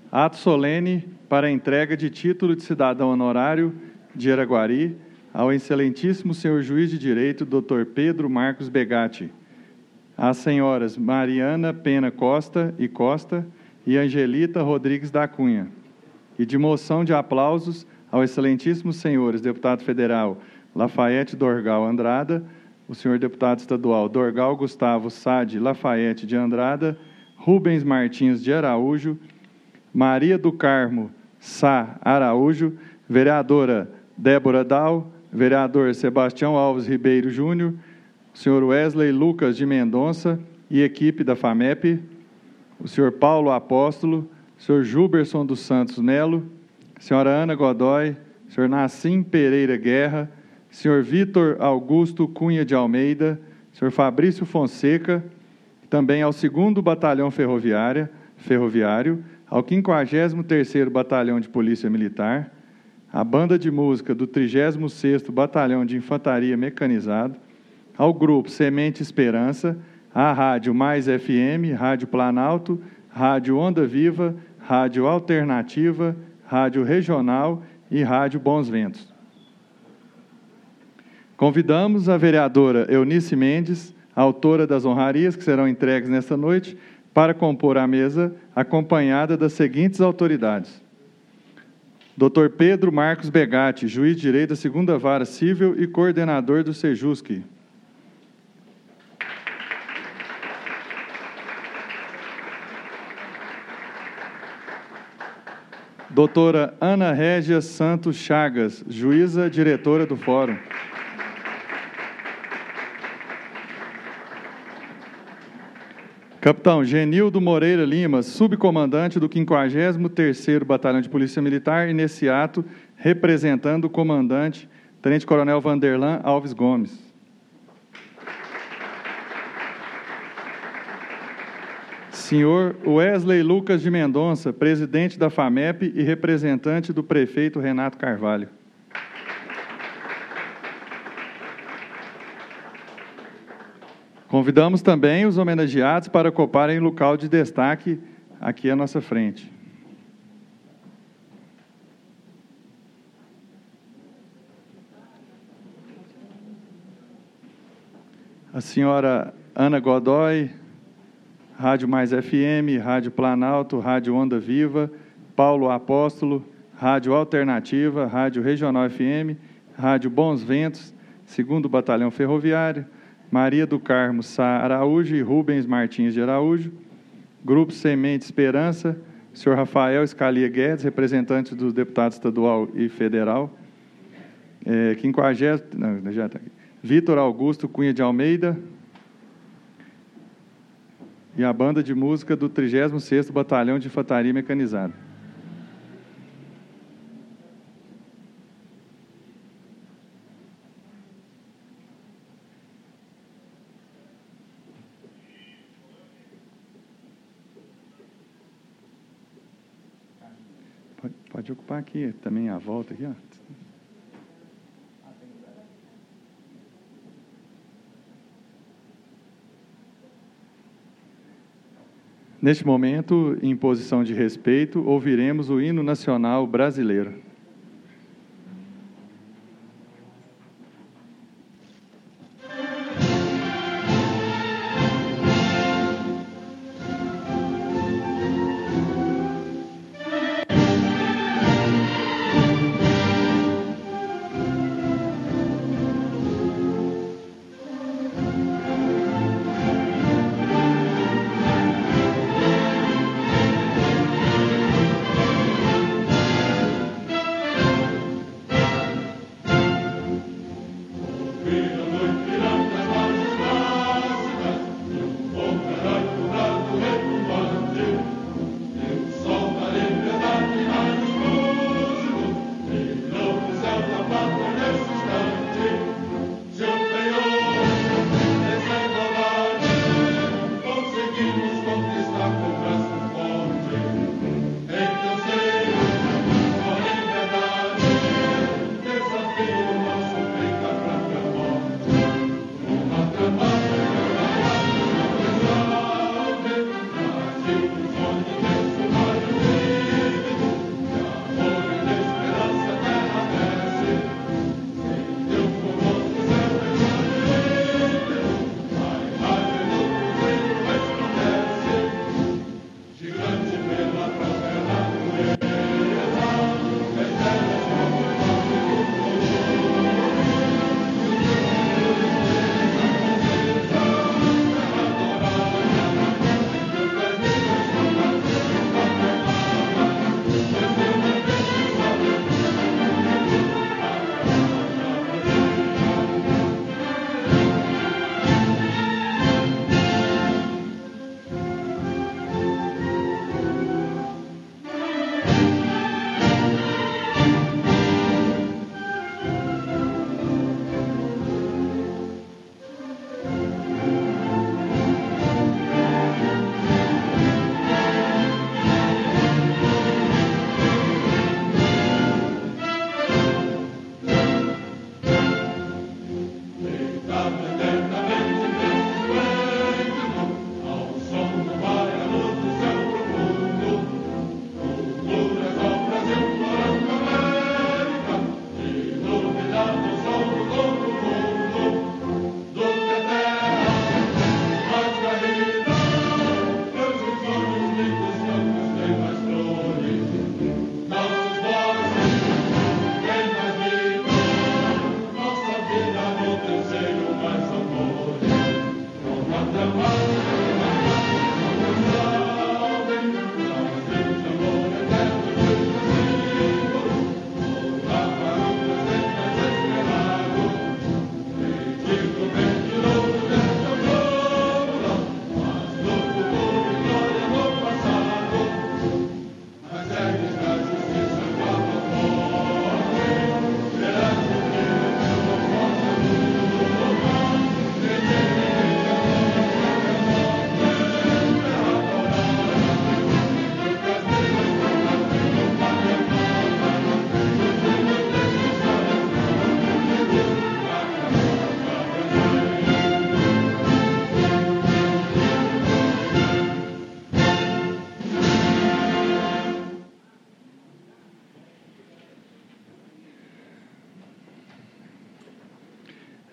Ato solene para a entrega de título de cidadão honorário de Araguari ao excelentíssimo senhor juiz de direito, Dr. Pedro Marcos Begatti, às senhoras Mariana Pena Costa e Angelita Rodrigues da Cunha, e de moção de aplausos ao excelentíssimos senhores deputado federal Lafayette Dorgal Andrada, o senhor deputado estadual Dorgal Gustavo Sade Lafayette de Andrada, Rubens Martins de Araújo, Maria do Carmo Sá Araújo, vereadora Débora Dal, vereador Sebastião Alves Ribeiro Júnior, o senhor Wesley Lucas de Mendonça e equipe da FAMEP, o senhor Paulo Apóstolo, o senhor Gilberson dos Santos Melo, a senhora Ana Godoy, o senhor Nassim Pereira Guerra, o senhor Vitor Augusto Cunha de Almeida, o senhor Fabrício Fonseca, também ao 2º Batalhão Ferroviário, ao 53º Batalhão de Polícia Militar, à Banda de Música do 36º Batalhão de Infantaria Mecanizado, ao Grupo Semente Esperança, à Rádio Mais FM, Rádio Planalto, Rádio Onda Viva, Rádio Alternativa, Rádio Regional e Rádio Bons Ventos. Convidamos a vereadora Eunice Mendes, autora das honrarias que serão entregues nesta noite, para compor a mesa, acompanhada das seguintes autoridades: Dr. Pedro Marcos Begatti, juiz de direito da 2ª Vara Civil e coordenador do Sejusc. Doutora Ana Régia Santos Chagas, juíza diretora do Fórum. Capitão Genildo Moreira Lima, subcomandante do 53º Batalhão de Polícia Militar, e nesse ato, representando o comandante, Tenente-Coronel Vanderlan Alves Gomes. Senhor Wesley Lucas de Mendonça, presidente da FAMEP e representante do prefeito Renato Carvalho. Convidamos também os homenageados para ocuparem local de destaque aqui à nossa frente. A senhora Ana Godoy, Rádio Mais FM, Rádio Planalto, Rádio Onda Viva, Paulo Apóstolo, Rádio Alternativa, Rádio Regional FM, Rádio Bons Ventos, 2º Batalhão Ferroviário, Maria do Carmo Sá Araújo e Rubens Martins de Araújo, Grupo Semente Esperança, senhor Rafael Scalia Guedes, representante do deputado estadual e federal, 50, não, já está aqui, Vitor Augusto Cunha de Almeida, e a banda de música do 36º Batalhão de Infantaria Mecanizada. Pode ocupar aqui também a volta aqui, ó. Neste momento, em posição de respeito, ouviremos o hino nacional brasileiro.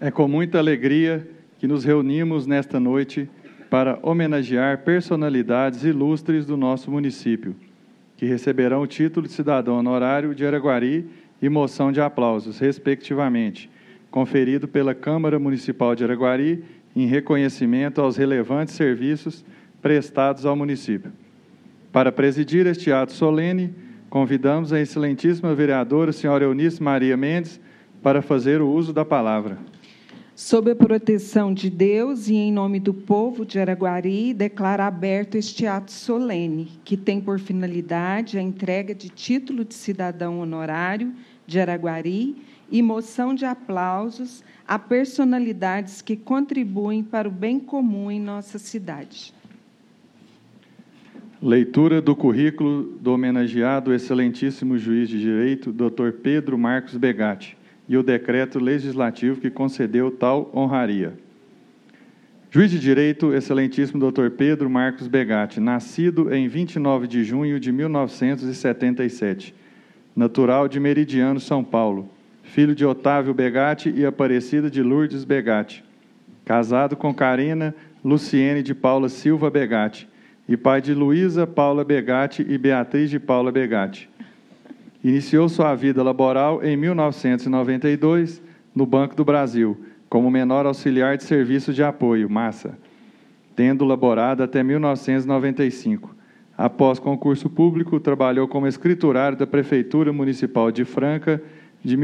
É com muita alegria que nos reunimos nesta noite para homenagear personalidades ilustres do nosso município, que receberão o título de cidadão honorário de Araguari e moção de aplausos, respectivamente, conferido pela Câmara Municipal de Araguari em reconhecimento aos relevantes serviços prestados ao município. Para presidir este ato solene, convidamos a excelentíssima vereadora, senhora Eunice Maria Mendes, para fazer o uso da palavra. Sob a proteção de Deus e em nome do povo de Araguari, declaro aberto este ato solene, que tem por finalidade a entrega de título de cidadão honorário de Araguari e moção de aplausos a personalidades que contribuem para o bem comum em nossa cidade. Leitura do currículo do homenageado excelentíssimo juiz de direito, Dr. Pedro Marcos Begatti, e o decreto legislativo que concedeu tal honraria. Juiz de direito, excelentíssimo Dr. Pedro Marcos Begatti, nascido em 29 de junho de 1977, natural de Meridiano, São Paulo, filho de Otávio Begatti e Aparecida de Lourdes Begatti, casado com Carina Luciene de Paula Silva Begatti, e pai de Luísa Paula Begatti e Beatriz de Paula Begatti. Iniciou sua vida laboral em 1992 no Banco do Brasil, como menor auxiliar de serviços de apoio, massa, tendo laborado até 1995. Após concurso público, trabalhou como escriturário da Prefeitura Municipal de Franca de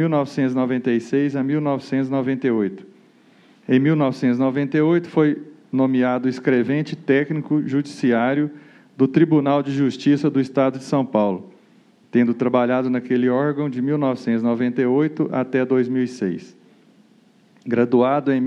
1996 a 1998. Em 1998, foi nomeado escrevente técnico judiciário do Tribunal de Justiça do Estado de São Paulo, tendo trabalhado naquele órgão de 1998 até 2006. Graduado em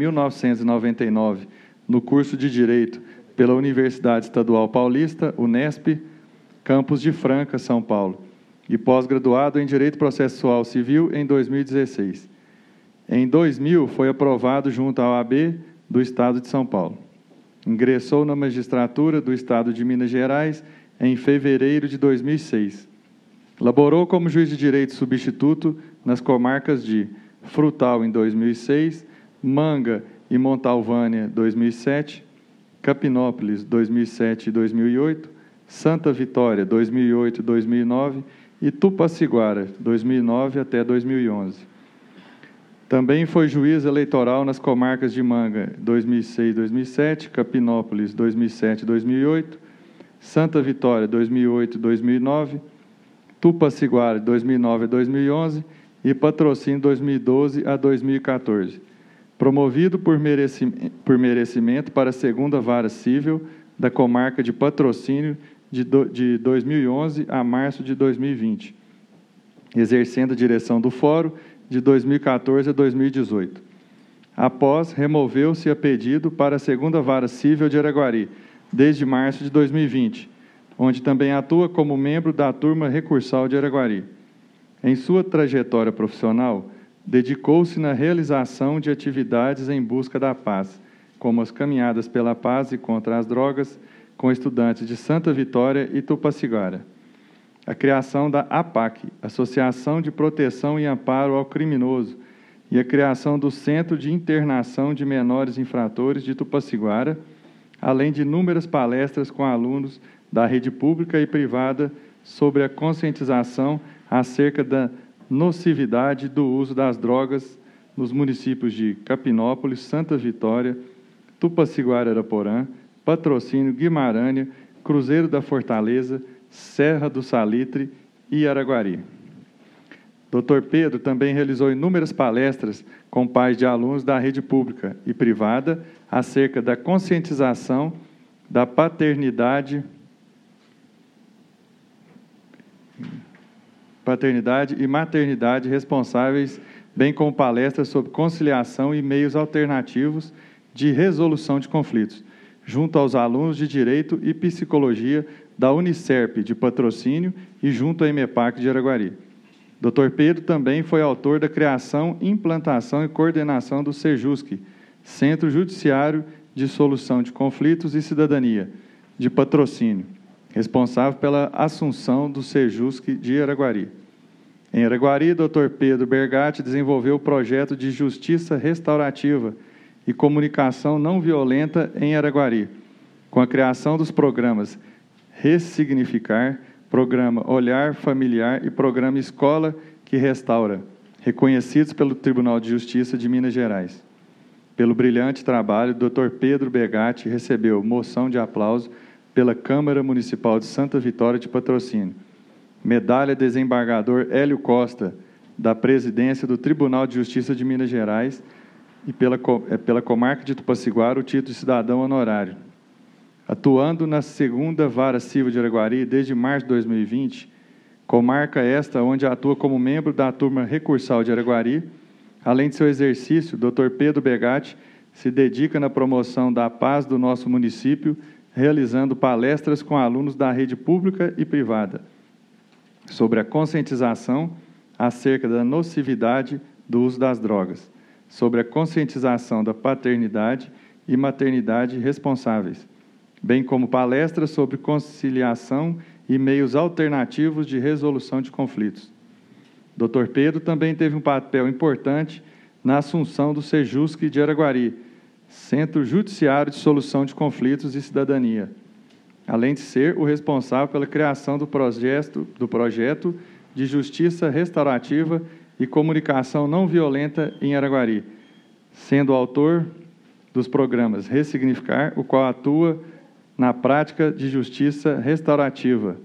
1999 no curso de Direito pela Universidade Estadual Paulista, Unesp, campus de Franca, São Paulo, e pós-graduado em Direito Processual Civil em 2016. Em 2000, foi aprovado junto à OAB do Estado de São Paulo. Ingressou na magistratura do Estado de Minas Gerais em fevereiro de 2006. Laborou como juiz de direito substituto nas comarcas de Frutal, em 2006, Manga e Montalvânia, 2007, Capinópolis, 2007 e 2008, Santa Vitória, 2008 e 2009, e Tupaciguara, 2009 até 2011. Também foi juiz eleitoral nas comarcas de Manga, 2006 e 2007, Capinópolis, 2007 e 2008, Santa Vitória, 2008 e 2009, Tupaciguara, 2009 a 2011 e Patrocínio, 2012 a 2014. Promovido por merecimento para a segunda vara civil da comarca de Patrocínio de 2011 a março de 2020, exercendo a direção do Fórum de 2014 a 2018. Após, removeu-se a pedido para a segunda vara civil de Araguari, desde março de 2020, onde também atua como membro da turma recursal de Araguari. Em sua trajetória profissional, dedicou-se na realização de atividades em busca da paz, como as caminhadas pela paz e contra as drogas, com estudantes de Santa Vitória e Tupaciguara. A criação da APAC, Associação de Proteção e Amparo ao Criminoso, e a criação do Centro de Internação de Menores Infratores de Tupaciguara, além de inúmeras palestras com alunos da rede pública e privada sobre a conscientização acerca da nocividade do uso das drogas nos municípios de Capinópolis, Santa Vitória, Tupaciguara-Araporã, Patrocínio, Guimarães, Cruzeiro da Fortaleza, Serra do Salitre e Araguari. Dr. Pedro também realizou inúmeras palestras com pais de alunos da rede pública e privada acerca da conscientização da paternidade e maternidade responsáveis, bem como palestras sobre conciliação e meios alternativos de resolução de conflitos, junto aos alunos de Direito e Psicologia da Unicerp de Patrocínio e junto à EMEPAC de Araguari. Dr. Pedro também foi autor da criação, implantação e coordenação do SEJUSC, Centro Judiciário de Solução de Conflitos e Cidadania, de Patrocínio, responsável pela assunção do SEJUSC de Araguari. Em Araguari, Dr. Pedro Bergatti desenvolveu o projeto de Justiça Restaurativa e Comunicação Não Violenta em Araguari, com a criação dos programas Ressignificar, Programa Olhar Familiar e Programa Escola que Restaura, reconhecidos pelo Tribunal de Justiça de Minas Gerais. Pelo brilhante trabalho, Dr. Pedro Bergatti recebeu moção de aplauso pela Câmara Municipal de Santa Vitória de Patrocínio, medalha desembargador Hélio Costa, da Presidência do Tribunal de Justiça de Minas Gerais, e pela comarca de Tupaciguara, o título de cidadão honorário. Atuando na 2ª Vara Civil de Araguari desde março de 2020, comarca esta onde atua como membro da turma recursal de Araguari. Além de seu exercício, Dr. Pedro Bergatti se dedica na promoção da paz do nosso município, realizando palestras com alunos da rede pública e privada sobre a conscientização acerca da nocividade do uso das drogas, sobre a conscientização da paternidade e maternidade responsáveis, bem como palestras sobre conciliação e meios alternativos de resolução de conflitos. Dr. Pedro também teve um papel importante na assunção do Sejusc de Araguari, Centro Judiciário de Solução de Conflitos e Cidadania, além de ser o responsável pela criação do projeto de Justiça Restaurativa e Comunicação Não Violenta em Araguari, sendo autor dos programas Ressignificar, o qual atua na prática de justiça restaurativa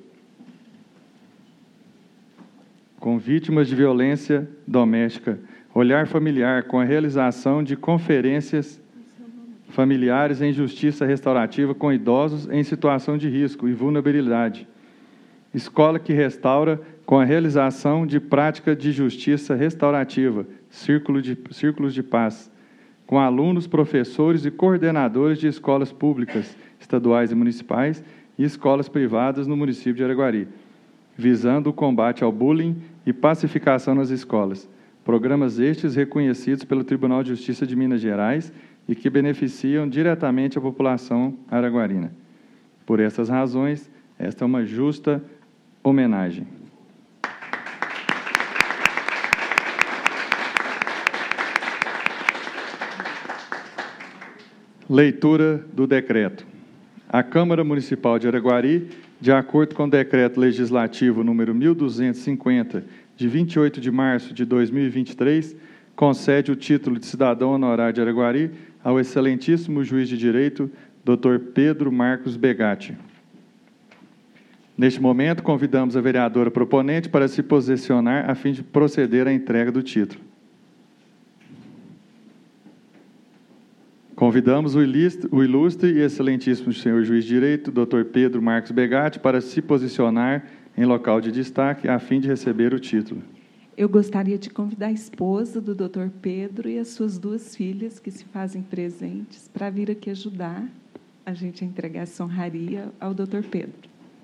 com vítimas de violência doméstica, Olhar Familiar, com a realização de conferências familiares em justiça restaurativa com idosos em situação de risco e vulnerabilidade. Escola que Restaura, com a realização de prática de justiça restaurativa, círculos de paz, com alunos, professores e coordenadores de escolas públicas, estaduais e municipais e escolas privadas no município de Araguari, visando o combate ao bullying e pacificação nas escolas. Programas estes reconhecidos pelo Tribunal de Justiça de Minas Gerais e que beneficiam diretamente a população araguarina. Por essas razões, esta é uma justa homenagem. Leitura do decreto. A Câmara Municipal de Araguari, de acordo com o Decreto Legislativo número 1250, de 28 de março de 2023, concede o título de cidadão honorário de Araguari ao excelentíssimo juiz de direito, Dr. Pedro Marcos Bergatti. Neste momento, convidamos a vereadora proponente para se posicionar a fim de proceder à entrega do título. Convidamos o ilustre e excelentíssimo senhor juiz de direito, Dr. Pedro Marcos Bergatti, para se posicionar em local de destaque a fim de receber o título. Eu gostaria de convidar a esposa do Dr. Pedro e as suas 2 filhas, que se fazem presentes, para vir aqui ajudar a gente a entregar essa honraria ao Dr. Pedro.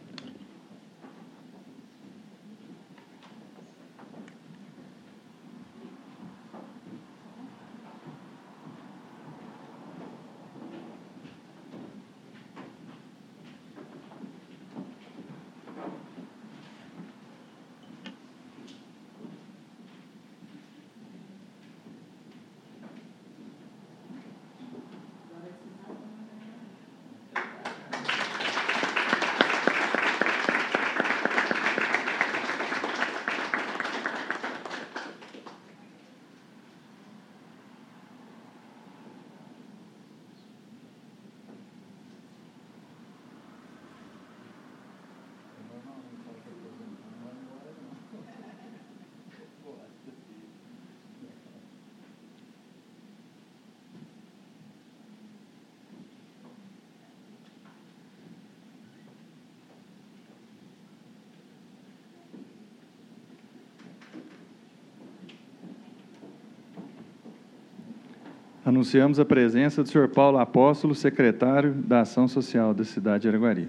Anunciamos a presença do senhor Paulo Apóstolo, secretário da Ação Social da cidade de Araguari.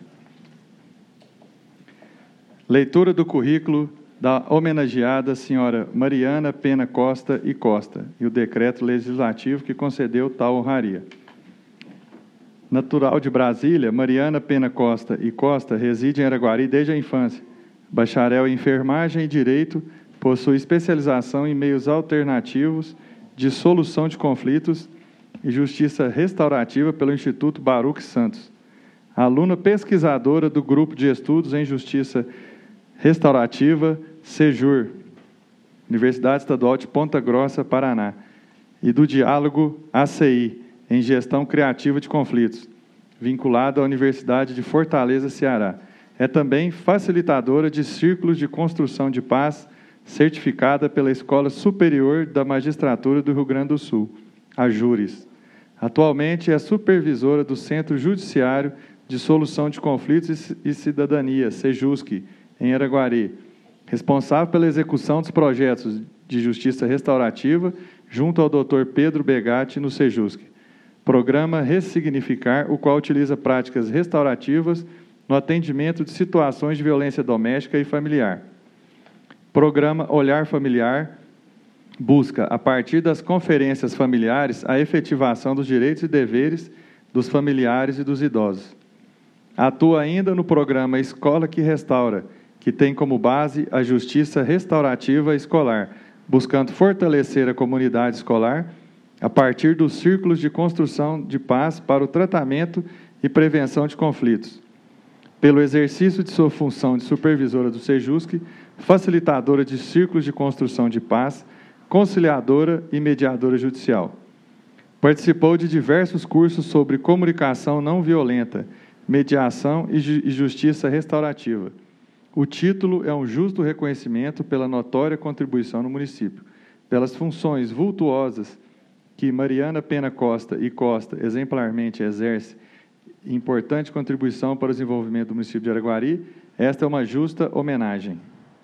Leitura do currículo da homenageada senhora Mariana Pena Costa e Costa e o decreto legislativo que concedeu tal honraria. Natural de Brasília, Mariana Pena Costa e Costa reside em Araguari desde a infância. Bacharel em enfermagem e direito, Possui especialização em meios alternativos de solução de conflitos e justiça restaurativa pelo Instituto Baruch Santos. Aluna pesquisadora do Grupo de Estudos em Justiça Restaurativa, SEJUR, Universidade Estadual de Ponta Grossa, Paraná, e do Diálogo ACI, em Gestão Criativa de Conflitos, vinculada à Universidade de Fortaleza, Ceará. É também facilitadora de círculos de construção de paz, certificada pela Escola Superior da Magistratura do Rio Grande do Sul, a JURIS. Atualmente é supervisora do Centro Judiciário de Solução de Conflitos e Cidadania, SEJUSC, em Araguari, responsável pela execução dos projetos de justiça restaurativa junto ao Dr. Pedro Begatti no SEJUSC. Programa Ressignificar, o qual utiliza práticas restaurativas no atendimento de situações de violência doméstica e familiar. Programa Olhar Familiar busca, a partir das conferências familiares, a efetivação dos direitos e deveres dos familiares e dos idosos. Atua ainda no programa Escola que Restaura, que tem como base a justiça restaurativa escolar, buscando fortalecer a comunidade escolar a partir dos círculos de construção de paz para o tratamento e prevenção de conflitos. Pelo exercício de sua função de supervisora do SEJUSC, facilitadora de círculos de construção de paz, conciliadora e mediadora judicial. Participou de diversos cursos sobre comunicação não violenta, mediação e justiça restaurativa. O título é um justo reconhecimento pela notória contribuição no município, pelas funções vultuosas que Mariana Pena Costa e Costa exemplarmente exerce, importante contribuição para o desenvolvimento do município de Araguari. Esta é uma justa homenagem.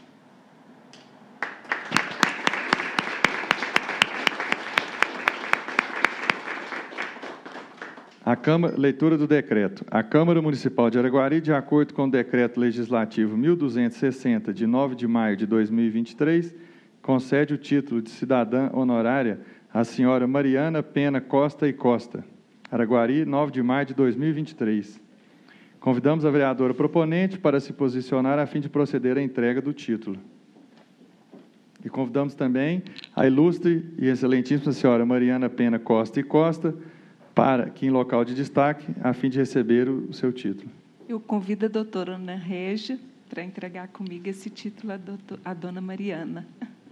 Leitura do decreto. A Câmara Municipal de Araguari, de acordo com o Decreto Legislativo 1260, de 9 de maio de 2023, concede o título de cidadã honorária à senhora Mariana Pena Costa e Costa. Araguari, 9 de maio de 2023. Convidamos a vereadora proponente para se posicionar a fim de proceder à entrega do título. E convidamos também a ilustre e excelentíssima senhora Mariana Pena Costa e Costa, para que em local de destaque, a fim de receber o seu título. Eu convido a doutora Ana Régia para entregar comigo esse título à dona Mariana.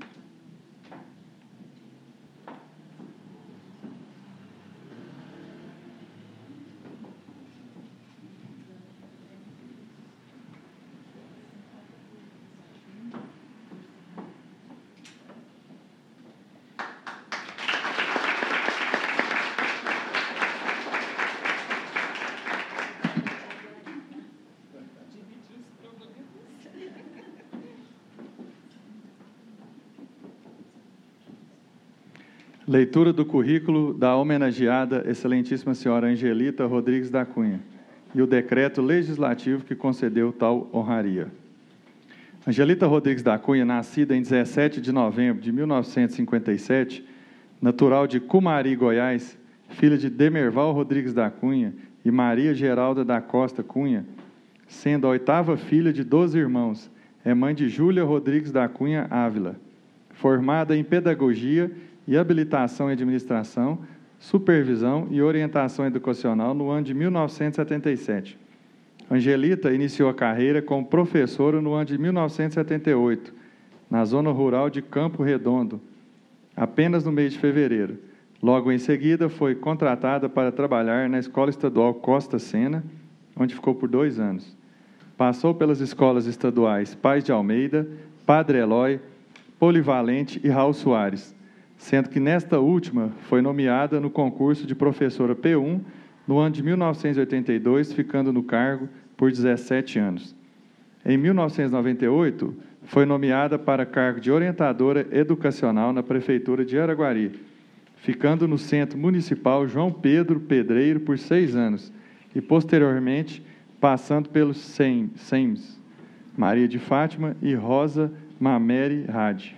Leitura do currículo da homenageada excelentíssima senhora Angelita Rodrigues da Cunha e o decreto legislativo que concedeu tal honraria. Angelita Rodrigues da Cunha, nascida em 17 de novembro de 1957, natural de Cumari, Goiás, filha de Demerval Rodrigues da Cunha e Maria Geralda da Costa Cunha, sendo a 8ª filha de 12 irmãos, é mãe de Júlia Rodrigues da Cunha Ávila, formada em Pedagogia e Habilitação em Administração, Supervisão e Orientação Educacional no ano de 1977. Angelita iniciou a carreira como professora no ano de 1978, na zona rural de Campo Redondo, apenas no mês de fevereiro. Logo em seguida, foi contratada para trabalhar na Escola Estadual Costa Sena, onde ficou por 2 anos. Passou pelas escolas estaduais Paz de Almeida, Padre Eloy, Polivalente e Raul Soares, sendo que nesta última foi nomeada no concurso de professora P1 no ano de 1982, ficando no cargo por 17 anos. Em 1998, foi nomeada para cargo de orientadora educacional na Prefeitura de Araguari, ficando no Centro Municipal João Pedro Pedreiro por 6 anos e, posteriormente, passando pelos SEMS, Maria de Fátima e Rosa Mameri Hadi.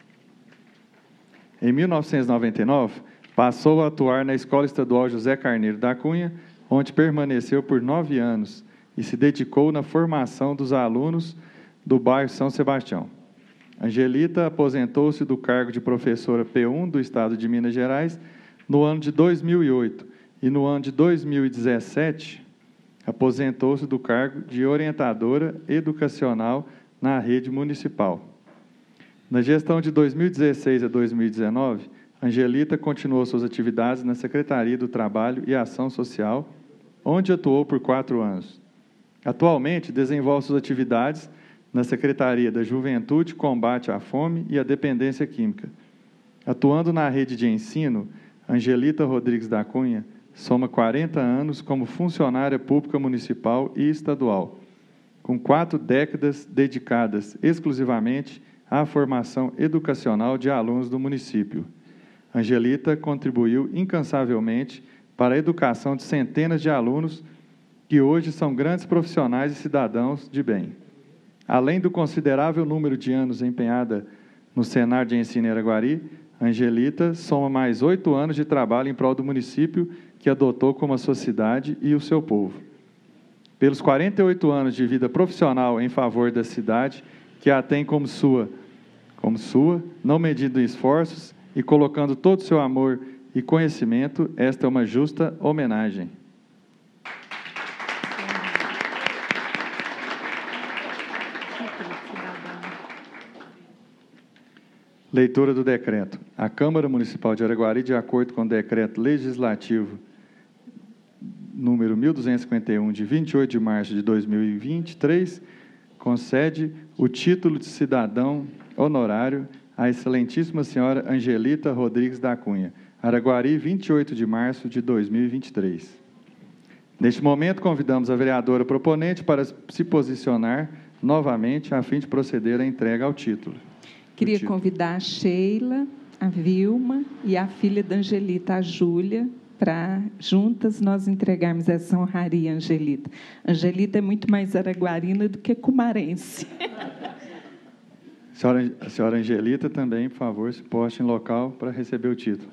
Em 1999, passou a atuar na Escola Estadual José Carneiro da Cunha, onde permaneceu por 9 anos e se dedicou na formação dos alunos do bairro São Sebastião. Angelita aposentou-se do cargo de professora P1 do Estado de Minas Gerais no ano de 2008 e no ano de 2017 aposentou-se do cargo de orientadora educacional na rede municipal. Na gestão de 2016 a 2019, Angelita continuou suas atividades na Secretaria do Trabalho e Ação Social, onde atuou por 4 anos. Atualmente, desenvolve suas atividades na Secretaria da Juventude, Combate à Fome e à Dependência Química. Atuando na rede de ensino, Angelita Rodrigues da Cunha soma 40 anos como funcionária pública municipal e estadual, com 4 décadas dedicadas exclusivamente à formação educacional de alunos do município. Angelita contribuiu incansavelmente para a educação de centenas de alunos que hoje são grandes profissionais e cidadãos de bem. Além do considerável número de anos empenhada no Senar de Ensino em Araguari, Angelita soma mais 8 anos de trabalho em prol do município que adotou como a sua cidade e o seu povo. Pelos 48 anos de vida profissional em favor da cidade, que a tem como sua, não medindo em esforços e colocando todo o seu amor e conhecimento, esta é uma justa homenagem. Leitura do decreto. A Câmara Municipal de Araguari, de acordo com o decreto legislativo número 1251, de 28 de março de 2023, concede o título de cidadão honorário à excelentíssima senhora Angelita Rodrigues da Cunha, Araguari, 28 de março de 2023. Neste momento, convidamos a vereadora proponente para se posicionar novamente, a fim de proceder à entrega ao título. Queria convidar a Sheila, a Vilma e a filha da Angelita, a Júlia, para juntas nós entregarmos essa honraria, Angelita. Angelita é muito mais araguarina do que cumarense. A senhora Angelita também, por favor, se poste em local para receber o título.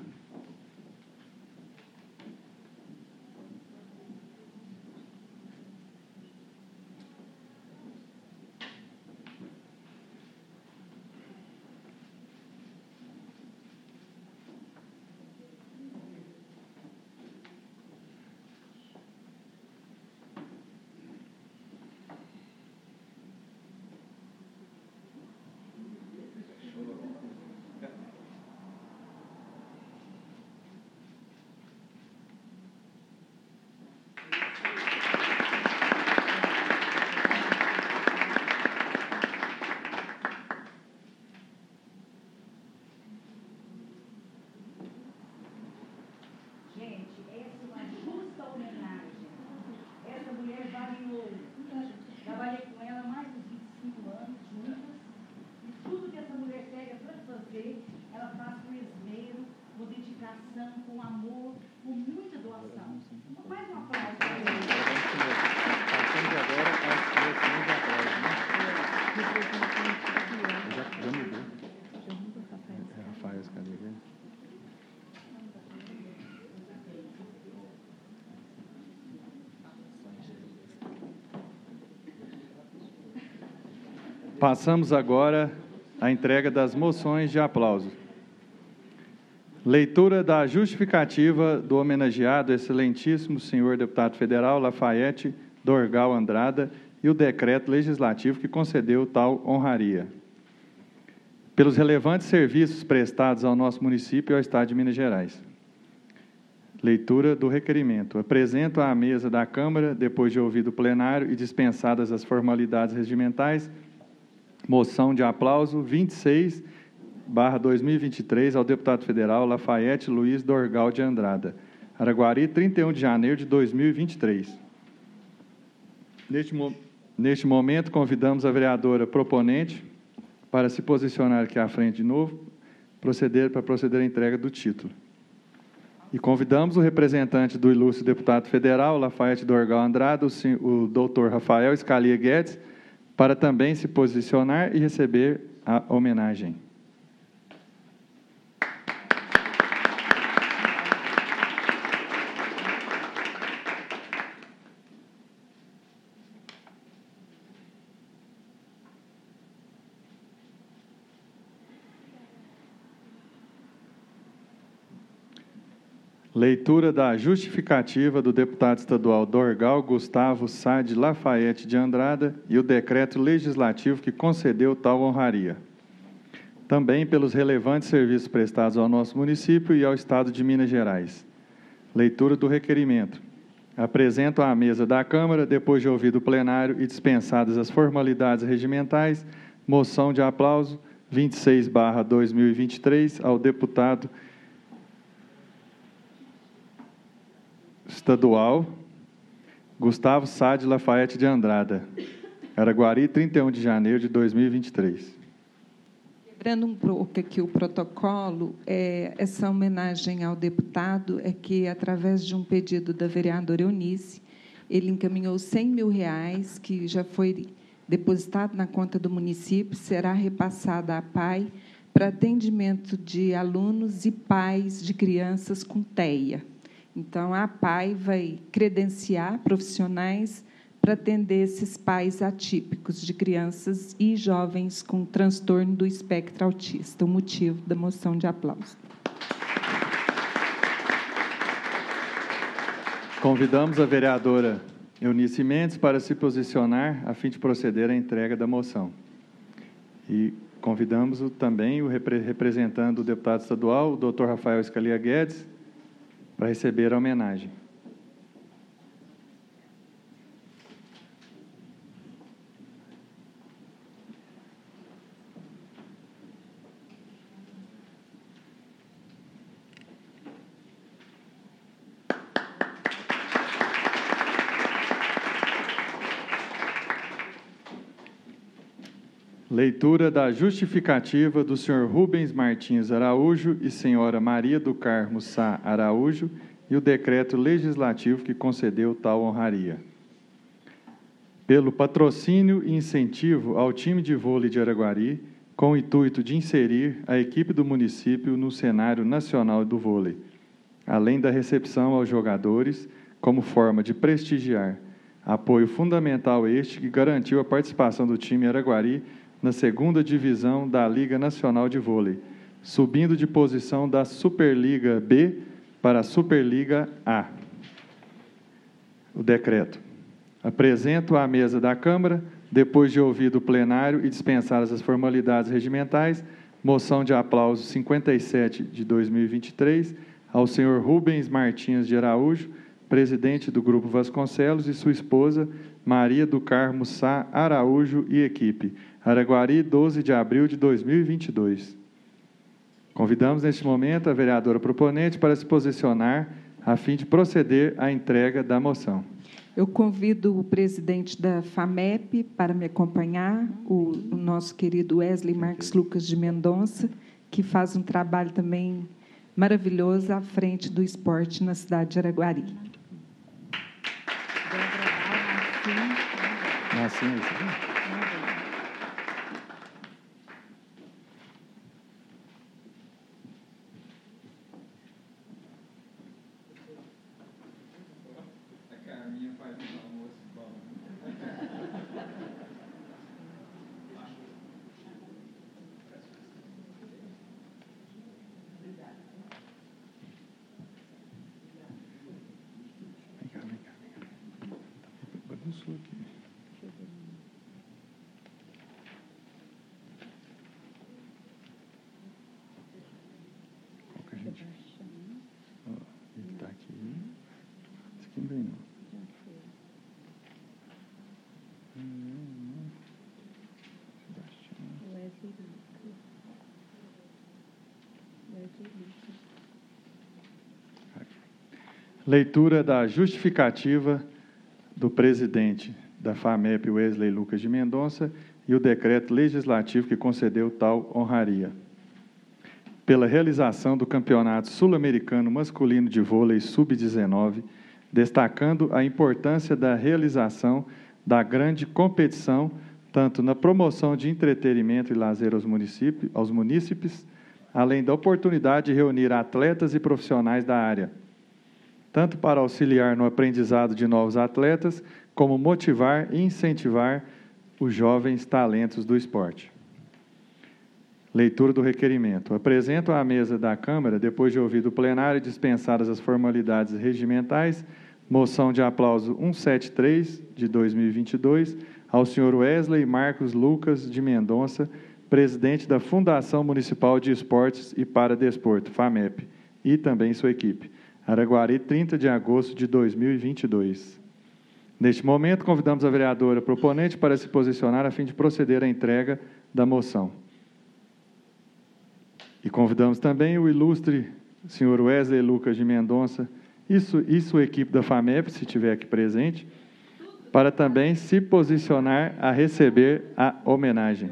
Trabalhei com ela mais de 25 anos juntas, e tudo que essa mulher pega para fazer, ela faz com esmero, com dedicação, com amor, com muita doação. Mais um aplauso para ela. Passamos agora às seleções de aplausos, né? Já mudou. Rafael, cadê ele? Passamos agora à entrega das moções de aplauso. Leitura da justificativa do homenageado, excelentíssimo senhor deputado federal Lafayette Dorgal Andrada, e o decreto legislativo que concedeu tal honraria. Pelos relevantes serviços prestados ao nosso município e ao Estado de Minas Gerais. Leitura do requerimento. Apresento à mesa da Câmara, depois de ouvido o plenário e dispensadas as formalidades regimentais, moção de aplauso 26/2023 ao deputado federal Lafayette Luiz Dorgal de Andrada, Araguari, 31 de janeiro de 2023. Neste momento, convidamos a vereadora proponente para se posicionar aqui à frente de novo, para proceder à entrega do título. E convidamos o representante do ilustre deputado federal Lafayette Dorgal Andrada, o doutor Rafael Scalia Guedes, para também se posicionar e receber a homenagem. Leitura da justificativa do deputado estadual Dorgal Gustavo Sá de Lafayette de Andrada e o decreto legislativo que concedeu tal honraria. Também pelos relevantes serviços prestados ao nosso município e ao Estado de Minas Gerais. Leitura do requerimento. Apresento à mesa da Câmara, depois de ouvido o plenário e dispensadas as formalidades regimentais, moção de aplauso 26/2023 ao deputado estadual Gustavo Sá de Lafayette de Andrada, Araguari, 31 de janeiro de 2023. Quebrando um pouco aqui o protocolo, essa homenagem ao deputado é que, através de um pedido da vereadora Eunice, ele encaminhou R$100 mil, que já foi depositado na conta do município, será repassada à PAI para atendimento de alunos e pais de crianças com TEA. Então, a PAI vai credenciar profissionais para atender esses pais atípicos de crianças e jovens com transtorno do espectro autista, o motivo da moção de aplauso. Convidamos a vereadora Eunice Mendes para se posicionar a fim de proceder à entrega da moção. E convidamos também o representante do deputado estadual, o doutor Rafael Scalia Guedes, para receber a homenagem. Leitura da justificativa do senhor Rubens Martins Araújo e senhora Maria do Carmo Sá Araújo e o decreto legislativo que concedeu tal honraria. Pelo patrocínio e incentivo ao time de vôlei de Araguari, com o intuito de inserir a equipe do município no cenário nacional do vôlei, além da recepção aos jogadores, como forma de prestigiar apoio fundamental este que garantiu a participação do time Araguari na segunda divisão da Liga Nacional de Vôlei, subindo de posição da Superliga B para a Superliga A. O decreto. Apresento à mesa da Câmara, depois de ouvido o plenário e dispensadas as formalidades regimentais, moção de aplauso 57 de 2023 ao senhor Rubens Martins de Araújo, presidente do Grupo Vasconcelos, e sua esposa, Maria do Carmo Sá Araújo e equipe, Araguari, 12 de abril de 2022. Convidamos, neste momento, a vereadora proponente para se posicionar a fim de proceder à entrega da moção. Eu convido o presidente da FAMEP para me acompanhar, o nosso querido Wesley Marques Lucas de Mendonça, que faz um trabalho também maravilhoso à frente do esporte na cidade de Araguari. Ele está aqui. Esse aqui não vem, não. Leitura da justificativa do presidente da FAMEP, Wesley Lucas de Mendonça, e o decreto legislativo que concedeu tal honraria. Pela realização do Campeonato Sul-Americano Masculino de Vôlei Sub-19, destacando a importância da realização da grande competição, tanto na promoção de entretenimento e lazer aos munícipes, além da oportunidade de reunir atletas e profissionais da área, tanto para auxiliar no aprendizado de novos atletas, como motivar e incentivar os jovens talentos do esporte. Leitura do requerimento. Apresento à mesa da Câmara, depois de ouvido o plenário e dispensadas as formalidades regimentais, moção de aplauso 173, de 2022, ao senhor Wesley Marcos Lucas de Mendonça, presidente da Fundação Municipal de Esportes e Paradesporto, FAMEP, e também sua equipe. Araguari, 30 de agosto de 2022. Neste momento, convidamos a vereadora proponente para se posicionar a fim de proceder à entrega da moção. E convidamos também o ilustre senhor Wesley Lucas de Mendonça e sua equipe da FAMEP, se estiver aqui presente, para também se posicionar a receber a homenagem.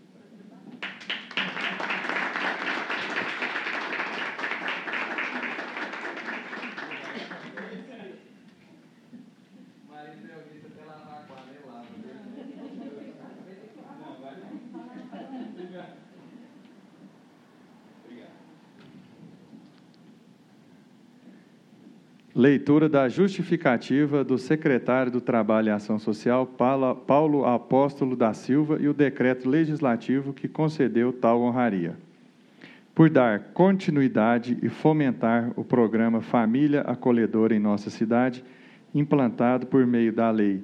Leitura da justificativa do secretário do Trabalho e Ação Social, Paulo Apóstolo da Silva, e o decreto legislativo que concedeu tal honraria. Por dar continuidade e fomentar o programa Família Acolhedora em nossa cidade, implantado por meio da Lei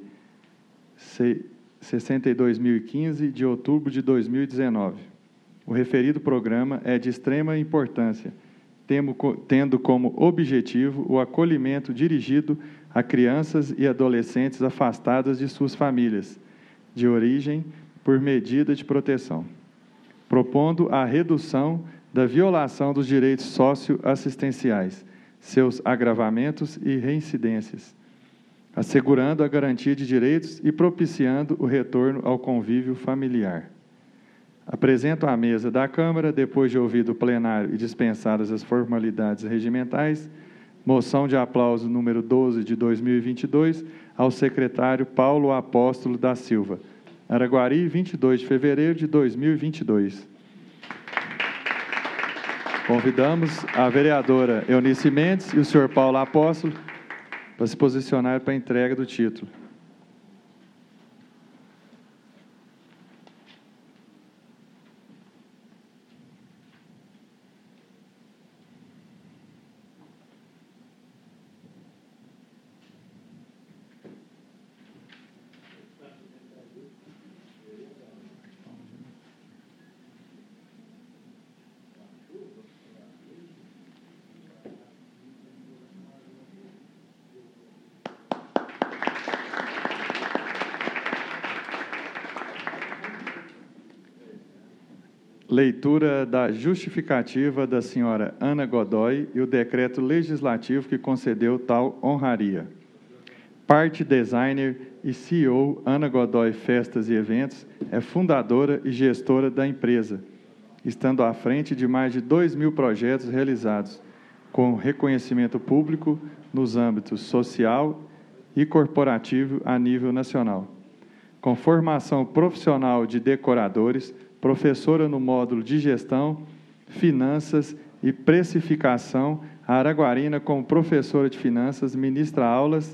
62.015, de outubro de 2019. O referido programa é de extrema importância, tendo como objetivo o acolhimento dirigido a crianças e adolescentes afastadas de suas famílias de origem por medida de proteção, propondo a redução da violação dos direitos socioassistenciais, seus agravamentos e reincidências, assegurando a garantia de direitos e propiciando o retorno ao convívio familiar. Apresento à mesa da Câmara, depois de ouvido o plenário e dispensadas as formalidades regimentais, moção de aplauso número 12 de 2022, ao secretário Paulo Apóstolo da Silva. Araguari, 22 de fevereiro de 2022. Convidamos a vereadora Eunice Mendes e o senhor Paulo Apóstolo para se posicionar para a entrega do título. Leitura da justificativa da senhora Ana Godoy e o decreto legislativo que concedeu tal honraria. Parte designer e CEO Ana Godoy Festas e Eventos é fundadora e gestora da empresa, estando à frente de mais de 2.000 projetos realizados, com reconhecimento público nos âmbitos social e corporativo a nível nacional. Com formação profissional de decoradores, professora no módulo de Gestão, Finanças e Precificação, a araguarina, como professora de Finanças, ministra aulas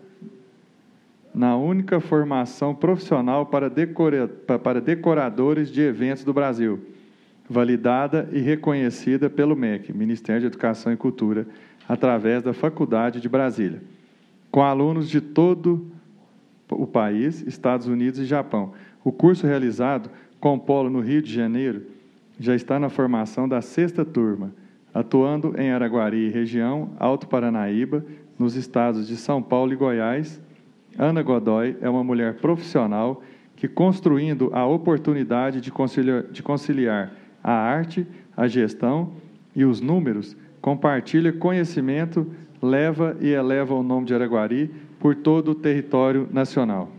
na única formação profissional para decoradores de eventos do Brasil, validada e reconhecida pelo MEC, Ministério de Educação e Cultura, através da Faculdade de Brasília, com alunos de todo o país, Estados Unidos e Japão. O curso realizado com polo no Rio de Janeiro já está na formação da 6ª turma, atuando em Araguari e região, Alto Paranaíba, nos estados de São Paulo e Goiás. Ana Godoy é uma mulher profissional que, construindo a oportunidade de conciliar a arte, a gestão e os números, compartilha conhecimento, leva e eleva o nome de Araguari por todo o território nacional.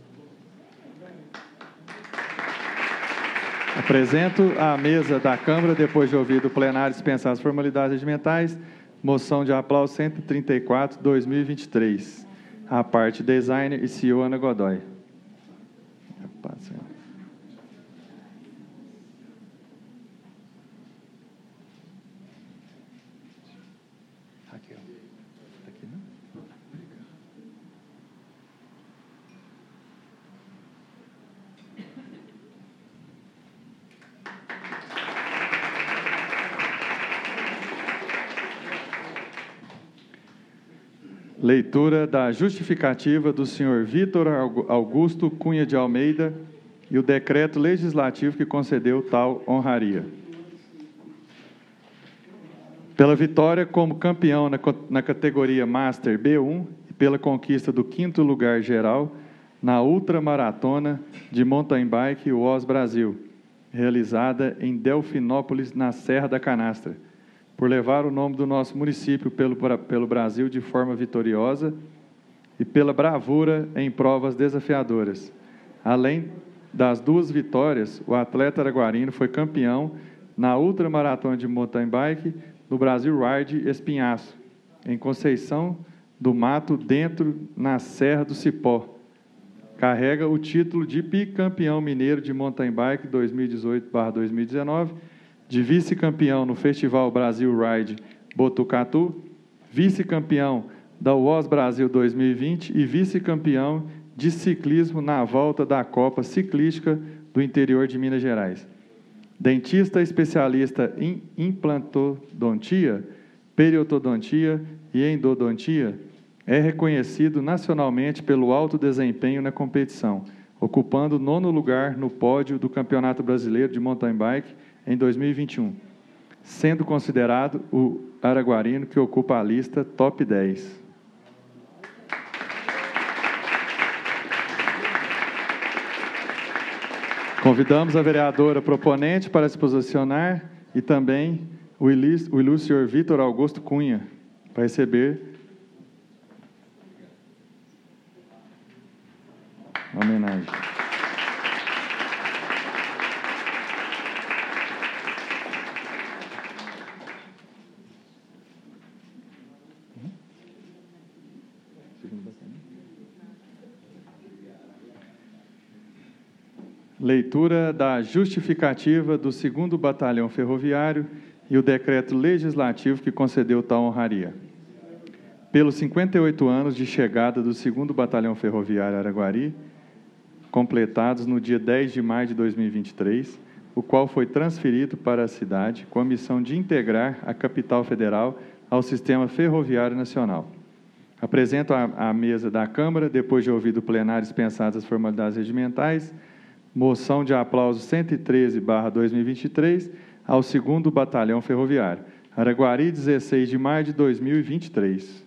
Apresento à mesa da Câmara, depois de ouvido o plenário dispensar as formalidades regimentais, moção de aplauso 134, 2023. A parte designer e CEO Ana Godoy. Leitura da justificativa do senhor Vitor Augusto Cunha de Almeida e o decreto legislativo que concedeu tal honraria. Pela vitória como campeão na categoria Master B1 e pela conquista do 5º lugar geral na ultramaratona de mountain bike UOS Brasil, realizada em Delfinópolis, na Serra da Canastra, por levar o nome do nosso município pelo Brasil de forma vitoriosa e pela bravura em provas desafiadoras. Além das 2 vitórias, o atleta araguarino foi campeão na ultramaratona de mountain bike no Brasil Ride Espinhaço, em Conceição do Mato, dentro na Serra do Cipó. Carrega o título de bicampeão mineiro de mountain bike 2018/2019, de vice-campeão no Festival Brasil Ride Botucatu, vice-campeão da UOS Brasil 2020 e vice-campeão de ciclismo na volta da Copa Ciclística do interior de Minas Gerais. Dentista especialista em implantodontia, periodontia e endodontia, é reconhecido nacionalmente pelo alto desempenho na competição, ocupando o 9º lugar no pódio do Campeonato Brasileiro de Mountain Bike em 2021, sendo considerado o araguarino que ocupa a lista top 10. Convidamos a vereadora proponente para se posicionar e também o ilustre senhor Vitor Augusto Cunha para receber a homenagem. Leitura da justificativa do 2º Batalhão Ferroviário e o decreto legislativo que concedeu tal honraria. Pelos 58 anos de chegada do 2º Batalhão Ferroviário Araguari, completados no dia 10 de maio de 2023, o qual foi transferido para a cidade com a missão de integrar a capital federal ao sistema ferroviário nacional. Apresento à mesa da Câmara, depois de ouvido o plenário dispensadas as formalidades regimentais, moção de aplauso 113/2023 ao 2º Batalhão Ferroviário. Araguari, 16 de maio de 2023.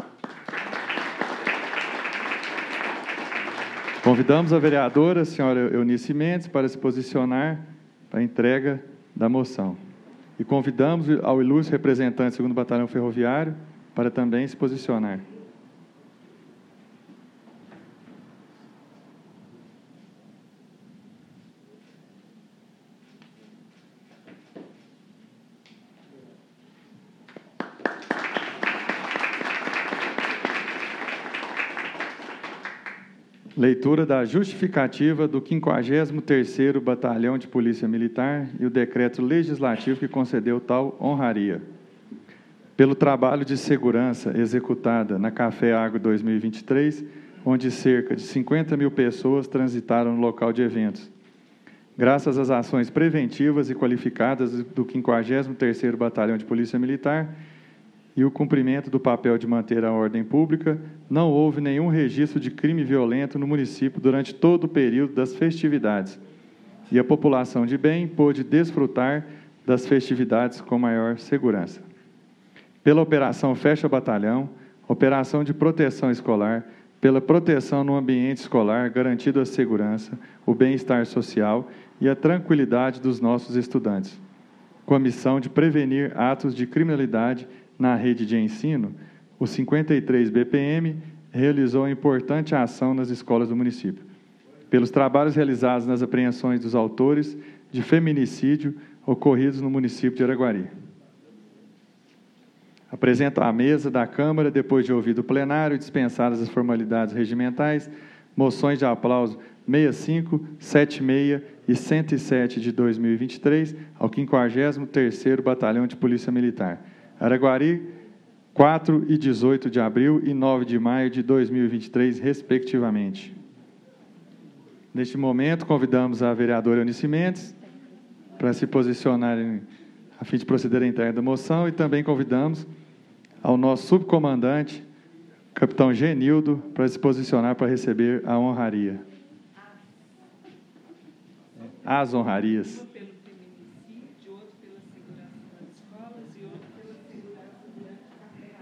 Convidamos a vereadora, a senhora Eunice Mendes, para se posicionar para a entrega da moção. E convidamos ao ilustre representante do 2º Batalhão Ferroviário para também se posicionar. Leitura da justificativa do 53º Batalhão de Polícia Militar e o decreto legislativo que concedeu tal honraria. Pelo trabalho de segurança executada na Café Agro 2023, onde cerca de 50 mil pessoas transitaram no local de eventos. Graças às ações preventivas e qualificadas do 53º Batalhão de Polícia Militar, e o cumprimento do papel de manter a ordem pública, não houve nenhum registro de crime violento no município durante todo o período das festividades, e a população de bem pôde desfrutar das festividades com maior segurança. Pela Operação Fecha Batalhão, operação de proteção escolar, pela proteção no ambiente escolar, garantindo a segurança, o bem-estar social e a tranquilidade dos nossos estudantes, com a missão de prevenir atos de criminalidade na rede de ensino, o 53 BPM realizou importante ação nas escolas do município, pelos trabalhos realizados nas apreensões dos autores de feminicídio ocorridos no município de Araguari. Apresento à mesa da Câmara, depois de ouvido o plenário e dispensadas as formalidades regimentais, moções de aplauso 65, 76 e 107 de 2023 ao 53º Batalhão de Polícia Militar. Araguari, 4 e 18 de abril e 9 de maio de 2023, respectivamente. Neste momento, convidamos a vereadora Eunice Mendes para se posicionar a fim de proceder à entrega da moção e também convidamos ao nosso subcomandante, Capitão Genildo, para se posicionar para receber a honraria. As honrarias. Pelo feminicídio, outro pela segurança nas escolas e outro pela segurança durante a carreira.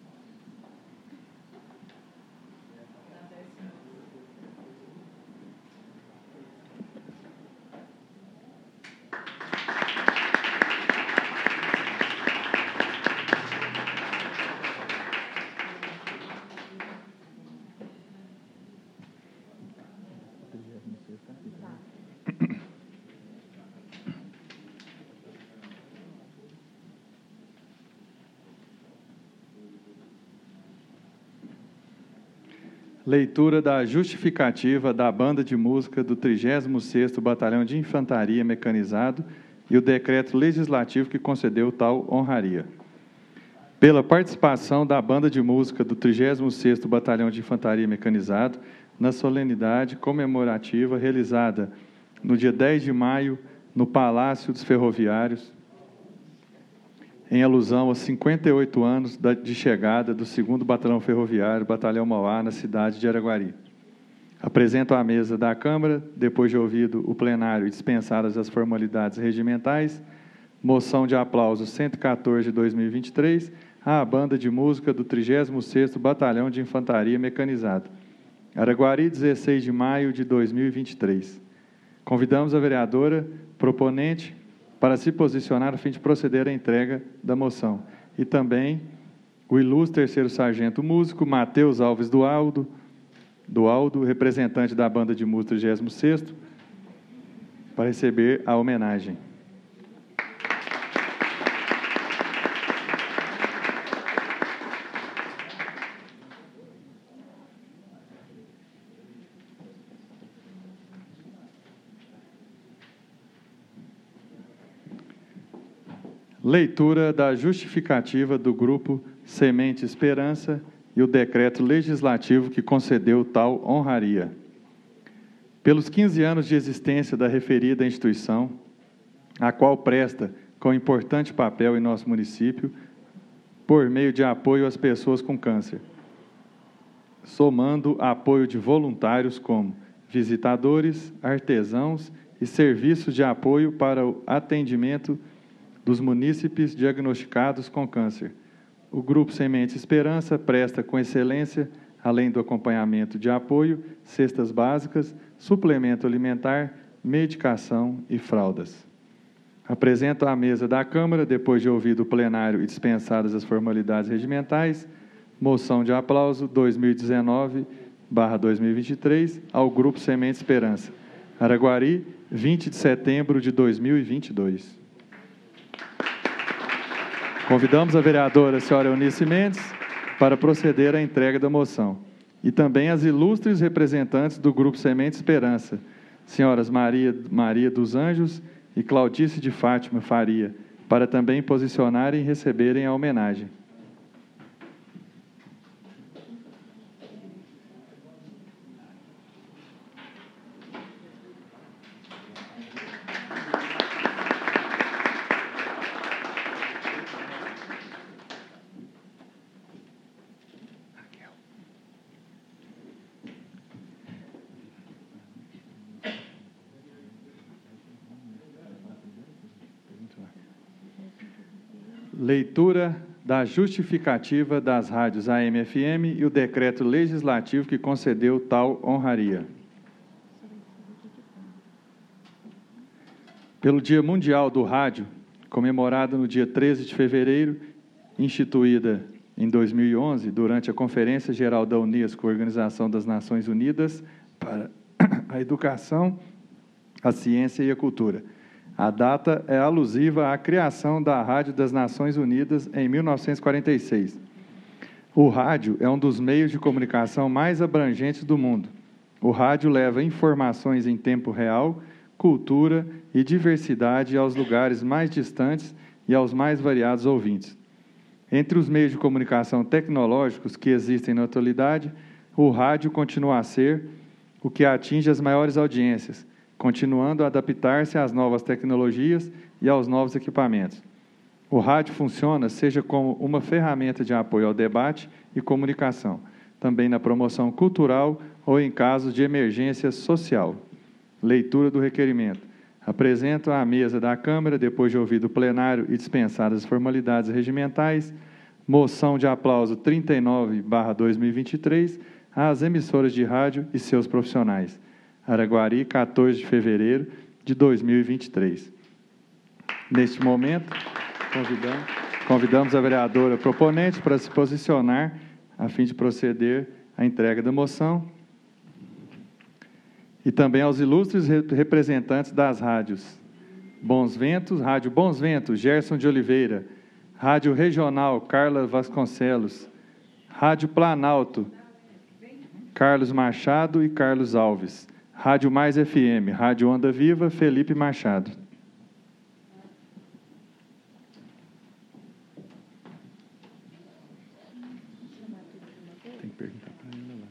Leitura da justificativa da banda de música do 36º Batalhão de Infantaria Mecanizado e o decreto legislativo que concedeu tal honraria. Pela participação da banda de música do 36º Batalhão de Infantaria Mecanizado na solenidade comemorativa realizada no dia 10 de maio no Palácio dos Ferroviários, em alusão aos 58 anos de chegada do 2º Batalhão Ferroviário, Batalhão Mauá, na cidade de Araguari. Apresento à mesa da Câmara, depois de ouvido o plenário e dispensadas as formalidades regimentais, moção de aplauso 114 de 2023, à banda de música do 36º Batalhão de Infantaria Mecanizado. Araguari, 16 de maio de 2023. Convidamos a vereadora proponente para se posicionar a fim de proceder à entrega da moção. E também o ilustre 3º Sargento Músico, Matheus Alves do Aldo, representante da banda de música 36º, para receber a homenagem. Leitura da justificativa do Grupo Semente Esperança e o decreto legislativo que concedeu tal honraria. Pelos 15 anos de existência da referida instituição, a qual presta com importante papel em nosso município, por meio de apoio às pessoas com câncer, somando apoio de voluntários como visitadores, artesãos e serviços de apoio para o atendimento dos munícipes diagnosticados com câncer. O Grupo Semente Esperança presta com excelência, além do acompanhamento de apoio, cestas básicas, suplemento alimentar, medicação e fraldas. Apresento à mesa da Câmara, depois de ouvido o plenário e dispensadas as formalidades regimentais, moção de aplauso 2019/2023 ao Grupo Semente Esperança. Araguari, 20 de setembro de 2022. Convidamos a vereadora senhora Eunice Mendes para proceder à entrega da moção. E também as ilustres representantes do Grupo Semente Esperança, senhoras Maria dos Anjos e Claudice de Fátima Faria, para também posicionarem e receberem a homenagem. Leitura da justificativa das rádios AM e FM e o decreto legislativo que concedeu tal honraria. Pelo Dia Mundial do Rádio, comemorado no dia 13 de fevereiro, instituída em 2011, durante a Conferência Geral da Unesco, Organização das Nações Unidas para a Educação, a Ciência e a Cultura. A data é alusiva à criação da Rádio das Nações Unidas em 1946. O rádio é um dos meios de comunicação mais abrangentes do mundo. O rádio leva informações em tempo real, cultura e diversidade aos lugares mais distantes e aos mais variados ouvintes. Entre os meios de comunicação tecnológicos que existem na atualidade, o rádio continua a ser o que atinge as maiores audiências, continuando a adaptar-se às novas tecnologias e aos novos equipamentos. O rádio funciona seja como uma ferramenta de apoio ao debate e comunicação, também na promoção cultural ou em casos de emergência social. Leitura do requerimento. Apresento à mesa da Câmara, depois de ouvido o plenário e dispensadas as formalidades regimentais, moção de aplauso 39/2023 às emissoras de rádio e seus profissionais. Araguari, 14 de fevereiro de 2023. Neste momento, convidamos a vereadora proponente para se posicionar a fim de proceder à entrega da moção e também aos ilustres representantes das rádios. Bons Ventos, Rádio Bons Ventos, Gerson de Oliveira, Rádio Regional, Carla Vasconcelos, Rádio Planalto, Carlos Machado e Carlos Alves, Rádio Mais FM, Rádio Onda Viva, Felipe Machado. Tem que perguntar para ele lá.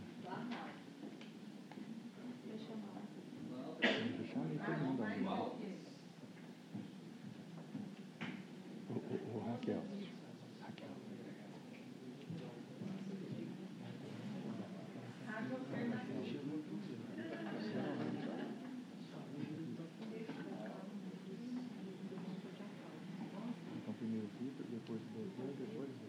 Raquel. Então, primeiro Vitor, depois o doutor, depois o...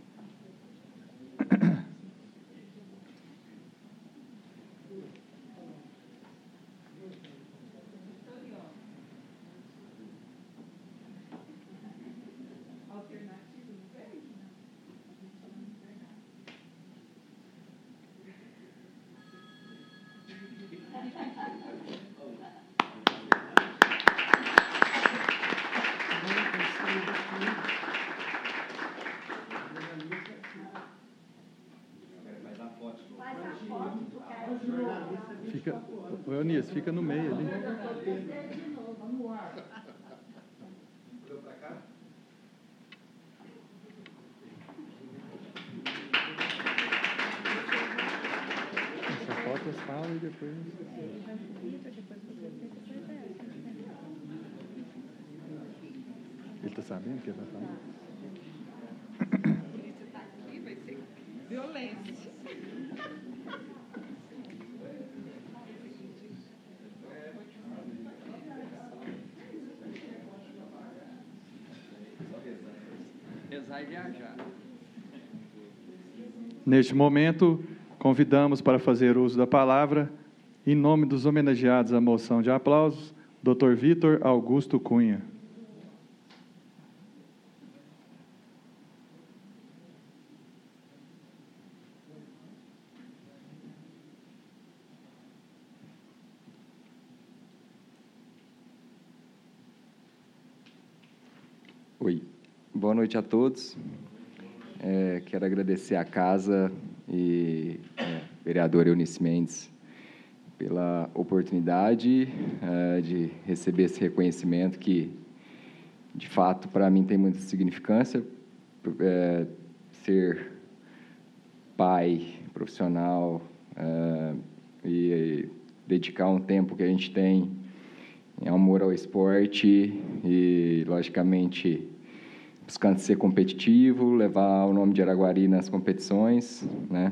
Fica, o Eunice, fica no meio ali. Só falta as falas e depois... Ele está sabendo o que ele vai falar? Vai ser violência. Rezar e viajar. Neste momento, convidamos para fazer uso da palavra, em nome dos homenageados à moção de aplausos, Dr. Vitor Augusto Cunha. Oi, boa noite a todos. Quero agradecer à casa e vereador Eunice Mendes pela oportunidade de receber esse reconhecimento que, de fato, para mim tem muita significância. Ser pai, profissional e dedicar um tempo que a gente tem em amor ao esporte e, logicamente, buscando ser competitivo, levar o nome de Araguari nas competições, né?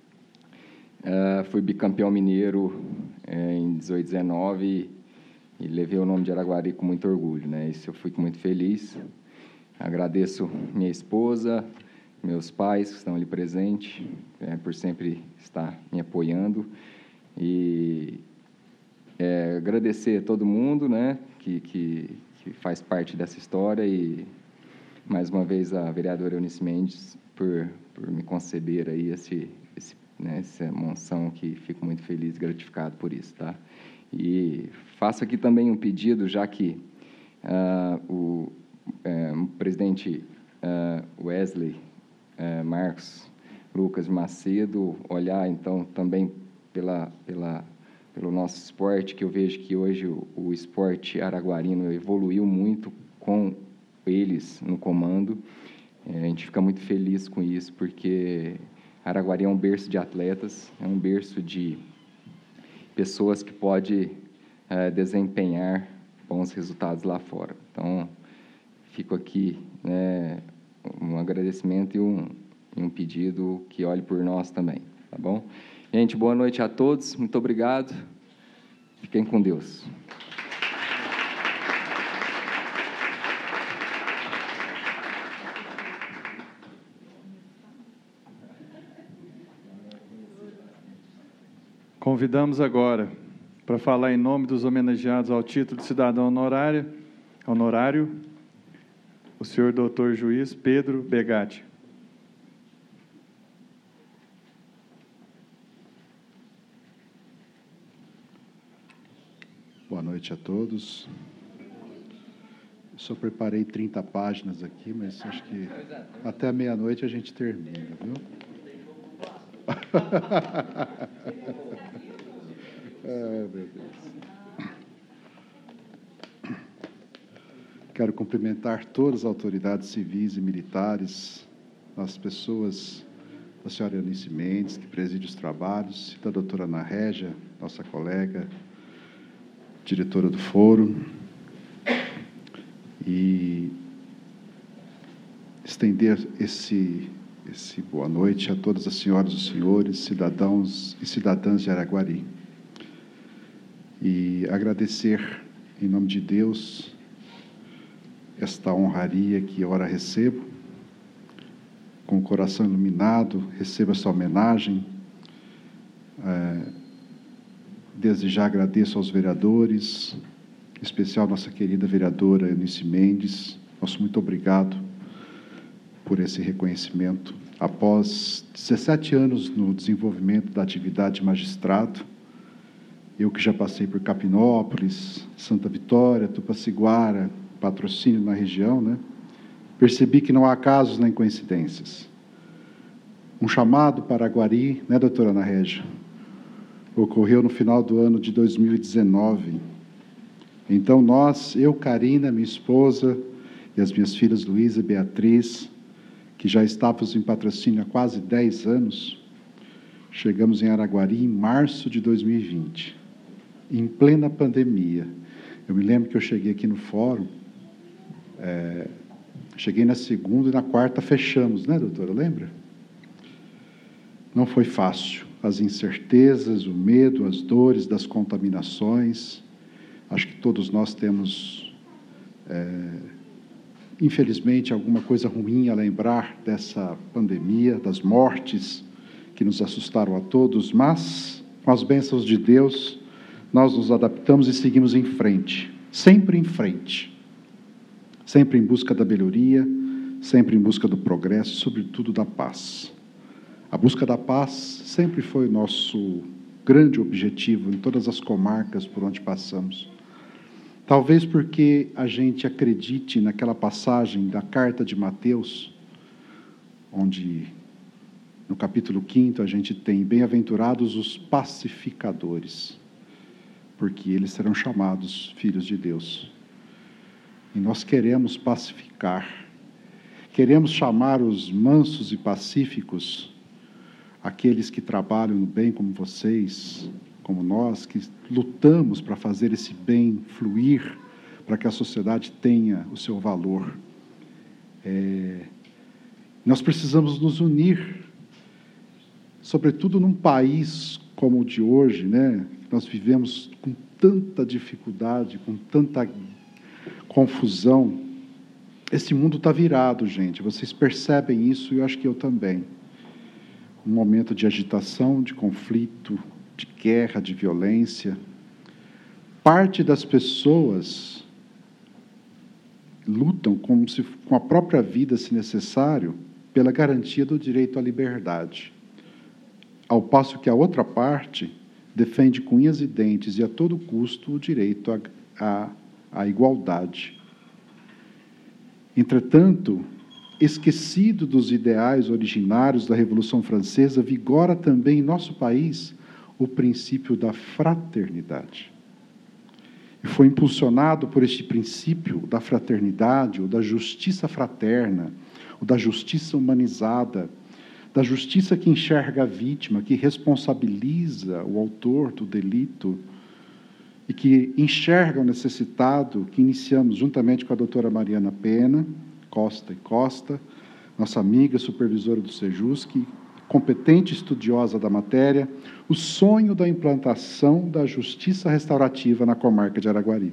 Fui bicampeão mineiro em 18, 19 e levei o nome de Araguari com muito orgulho, né? Isso eu fui muito feliz. Agradeço minha esposa, meus pais que estão ali presentes, por sempre estar me apoiando e agradecer a todo mundo, né, que faz parte dessa história e mais uma vez a vereadora Eunice Mendes por me conceder aí essa moção, que fico muito feliz e gratificado por isso, tá? E faço aqui também um pedido, já que o presidente Wesley Marcos Lucas Macedo olhar então também pelo nosso esporte, que eu vejo que hoje o esporte araguarino evoluiu muito com eles no comando. A gente fica muito feliz com isso, porque Araguari é um berço de atletas, é um berço de pessoas que podem desempenhar bons resultados lá fora. Então, fico aqui, né, um agradecimento e um pedido que olhe por nós também. Tá bom? Gente, boa noite a todos. Muito obrigado. Fiquem com Deus. Convidamos agora, para falar em nome dos homenageados ao título de cidadão honorário, o senhor doutor juiz Pedro Begatti. Boa noite a todos. Só preparei 30 páginas aqui, mas acho que até meia-noite a gente termina, viu? Ai, meu Deus. Quero cumprimentar todas as autoridades civis e militares, as pessoas da senhora Eunice Mendes, que preside os trabalhos, da doutora Ana Régia, nossa colega, diretora do foro, e estender esse boa noite a todas as senhoras e senhores, cidadãos e cidadãs de Araguari. E agradecer, em nome de Deus, esta honraria que ora recebo, com o coração iluminado, recebo essa homenagem. Desde já agradeço aos vereadores, em especial nossa querida vereadora Eunice Mendes. Nosso muito obrigado por esse reconhecimento. Após 17 anos no desenvolvimento da atividade de magistrado, eu que já passei por Capinópolis, Santa Vitória, Tupaciguara, Patrocínio na região, né? Percebi que não há casos nem coincidências. Um chamado para Araguari, né, doutora Ana Régia? Ocorreu no final do ano de 2019. Então, eu, Karina, minha esposa, e as minhas filhas Luísa e Beatriz, que já estávamos em Patrocínio há quase 10 anos, chegamos em Araguari em março de 2020, em plena pandemia. Eu me lembro que eu cheguei aqui no fórum, cheguei na segunda e na quarta fechamos, né, doutora? Lembra? Não foi fácil. As incertezas, o medo, as dores das contaminações. Acho que todos nós temos, infelizmente, alguma coisa ruim a lembrar dessa pandemia, das mortes que nos assustaram a todos, mas, com as bênçãos de Deus, nós nos adaptamos e seguimos em frente, sempre em busca da melhoria, sempre em busca do progresso, sobretudo da paz. A busca da paz sempre foi o nosso grande objetivo em todas as comarcas por onde passamos. Talvez porque a gente acredite naquela passagem da carta de Mateus, onde, no capítulo 5, a gente tem: bem-aventurados os pacificadores, porque eles serão chamados filhos de Deus. E nós queremos pacificar, queremos chamar os mansos e pacíficos, aqueles que trabalham no bem como vocês, como nós, que lutamos para fazer esse bem fluir, para que a sociedade tenha o seu valor. Nós precisamos nos unir, sobretudo num país como o de hoje, né? Nós vivemos com tanta dificuldade, com tanta confusão. Esse mundo está virado, gente. Vocês percebem isso, e eu acho que eu também. Um momento de agitação, de conflito, de guerra, de violência. Parte das pessoas lutam com a própria vida, se necessário, pela garantia do direito à liberdade. Ao passo que a outra parte defende com unhas e dentes e a todo custo o direito à igualdade. Entretanto, esquecido dos ideais originários da Revolução Francesa, vigora também em nosso país o princípio da fraternidade. E foi impulsionado por este princípio da fraternidade, ou da justiça fraterna, ou da justiça humanizada, da justiça que enxerga a vítima, que responsabiliza o autor do delito e que enxerga o necessitado, que iniciamos juntamente com a doutora Mariana Pena, Costa e Costa, nossa amiga supervisora do Sejusc, competente estudiosa da matéria, o sonho da implantação da justiça restaurativa na comarca de Araguari.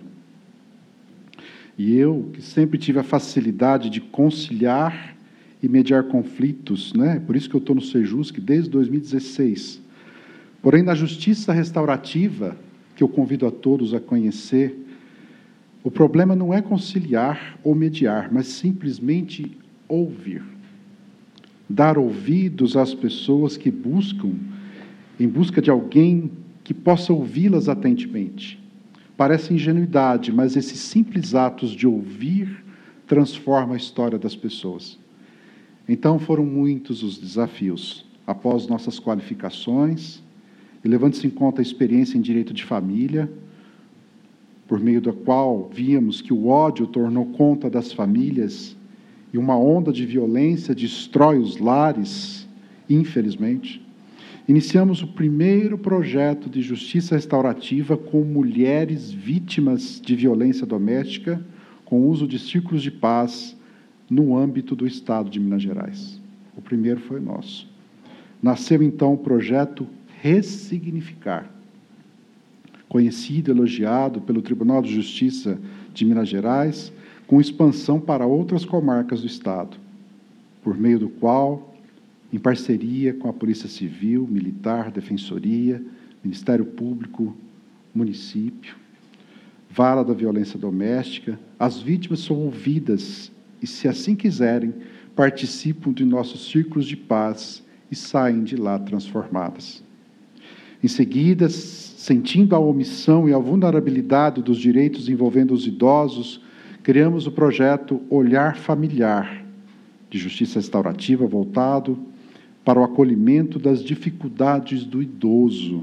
E eu, que sempre tive a facilidade de conciliar e mediar conflitos, né? Por isso que eu estou no Sejusc desde 2016. Porém, na justiça restaurativa, que eu convido a todos a conhecer, o problema não é conciliar ou mediar, mas simplesmente ouvir. Dar ouvidos às pessoas que buscam, em busca de alguém que possa ouvi-las atentamente. Parece ingenuidade, mas esses simples atos de ouvir transformam a história das pessoas. Então foram muitos os desafios, após nossas qualificações, e levando-se em conta a experiência em direito de família, por meio da qual víamos que o ódio tornou conta das famílias e uma onda de violência destrói os lares, infelizmente. Iniciamos o primeiro projeto de justiça restaurativa com mulheres vítimas de violência doméstica, com uso de círculos de paz no âmbito do Estado de Minas Gerais. O primeiro foi nosso. Nasceu, então, o projeto Ressignificar, conhecido e elogiado pelo Tribunal de Justiça de Minas Gerais, com expansão para outras comarcas do Estado, por meio do qual, em parceria com a Polícia Civil, Militar, Defensoria, Ministério Público, município, Vara da Violência Doméstica, as vítimas são ouvidas e, se assim quiserem, participam de nossos círculos de paz e saem de lá transformadas. Em seguida, sentindo a omissão e a vulnerabilidade dos direitos envolvendo os idosos, criamos o projeto Olhar Familiar, de justiça restaurativa voltado para o acolhimento das dificuldades do idoso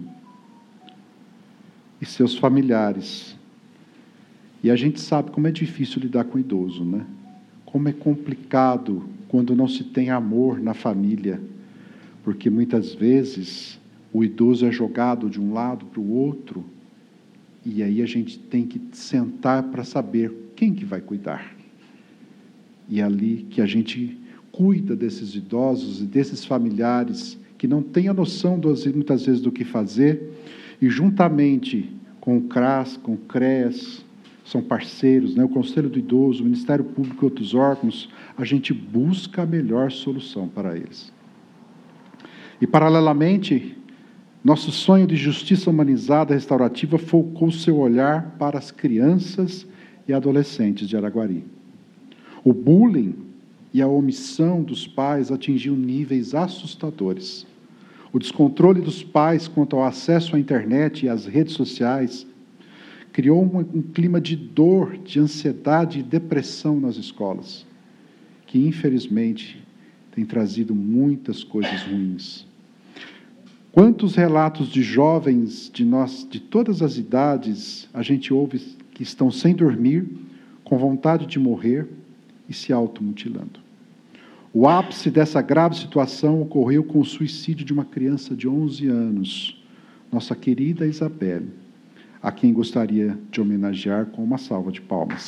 e seus familiares. E a gente sabe como é difícil lidar com o idoso, né? Como é complicado quando não se tem amor na família, porque muitas vezes o idoso é jogado de um lado para o outro, e aí a gente tem que sentar para saber quem que vai cuidar. E é ali que a gente cuida desses idosos e desses familiares que não têm a noção, muitas vezes, do que fazer, e juntamente com o CRAS, com o CREAS, são parceiros, né? O Conselho do Idoso, o Ministério Público e outros órgãos, a gente busca a melhor solução para eles. E, paralelamente, nosso sonho de justiça humanizada restaurativa focou seu olhar para as crianças e adolescentes de Araguari. O bullying e a omissão dos pais atingiu níveis assustadores. O descontrole dos pais quanto ao acesso à internet e às redes sociais criou um clima de dor, de ansiedade e depressão nas escolas, que, infelizmente, tem trazido muitas coisas ruins. Quantos relatos de jovens de todas as idades a gente ouve que estão sem dormir, com vontade de morrer e se automutilando. O ápice dessa grave situação ocorreu com o suicídio de uma criança de 11 anos, nossa querida Isabelle, a quem gostaria de homenagear com uma salva de palmas.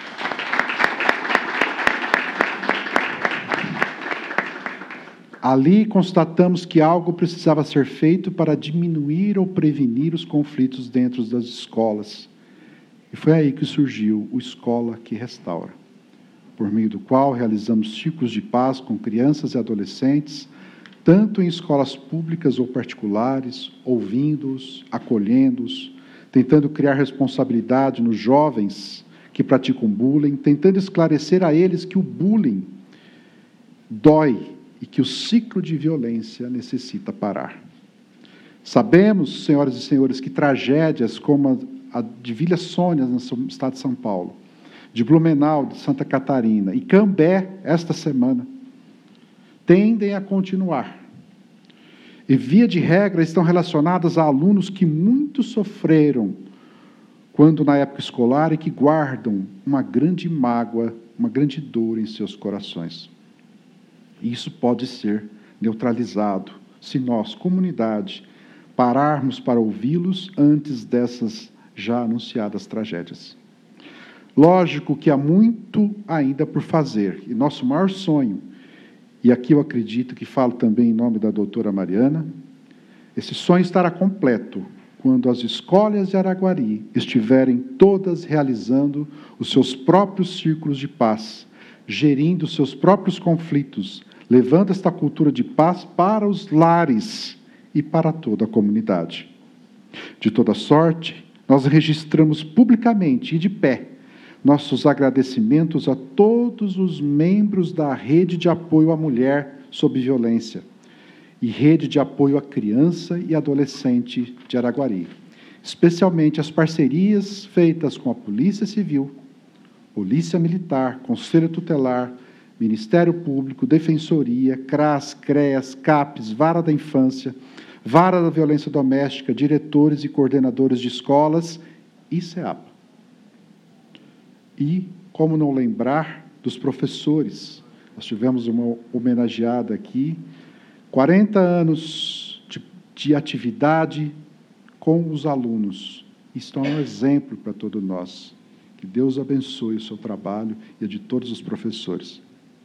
Ali constatamos que algo precisava ser feito para diminuir ou prevenir os conflitos dentro das escolas. E foi aí que surgiu o Escola que Restaura, por meio do qual realizamos ciclos de paz com crianças e adolescentes, tanto em escolas públicas ou particulares, ouvindo-os, acolhendo-os, tentando criar responsabilidade nos jovens que praticam bullying, tentando esclarecer a eles que o bullying dói e que o ciclo de violência necessita parar. Sabemos, senhoras e senhores, que tragédias como a de Vila Sônia, no estado de São Paulo, de Blumenau, de Santa Catarina, e Cambé, esta semana, tendem a continuar. E, via de regra, estão relacionadas a alunos que muito sofreram quando na época escolar e que guardam uma grande mágoa, uma grande dor em seus corações. E isso pode ser neutralizado se nós, comunidade, pararmos para ouvi-los antes dessas já anunciadas tragédias. Lógico que há muito ainda por fazer, e nosso maior sonho, e aqui eu acredito que falo também em nome da doutora Mariana, esse sonho estará completo quando as escolas de Araguari estiverem todas realizando os seus próprios círculos de paz, gerindo os seus próprios conflitos, levando esta cultura de paz para os lares e para toda a comunidade. De toda sorte, nós registramos publicamente e de pé nossos agradecimentos a todos os membros da Rede de Apoio à Mulher sob Violência e Rede de Apoio à Criança e Adolescente de Araguari, especialmente as parcerias feitas com a Polícia Civil, Polícia Militar, Conselho Tutelar, Ministério Público, Defensoria, CRAS, CREAS, CAPES, Vara da Infância, Vara da Violência Doméstica, diretores e coordenadores de escolas e CEAPA. E, como não lembrar, dos professores. Nós tivemos uma homenageada aqui, 40 anos de atividade com os alunos. Isso é um exemplo para todos nós. Que Deus abençoe o seu trabalho e a de todos os professores.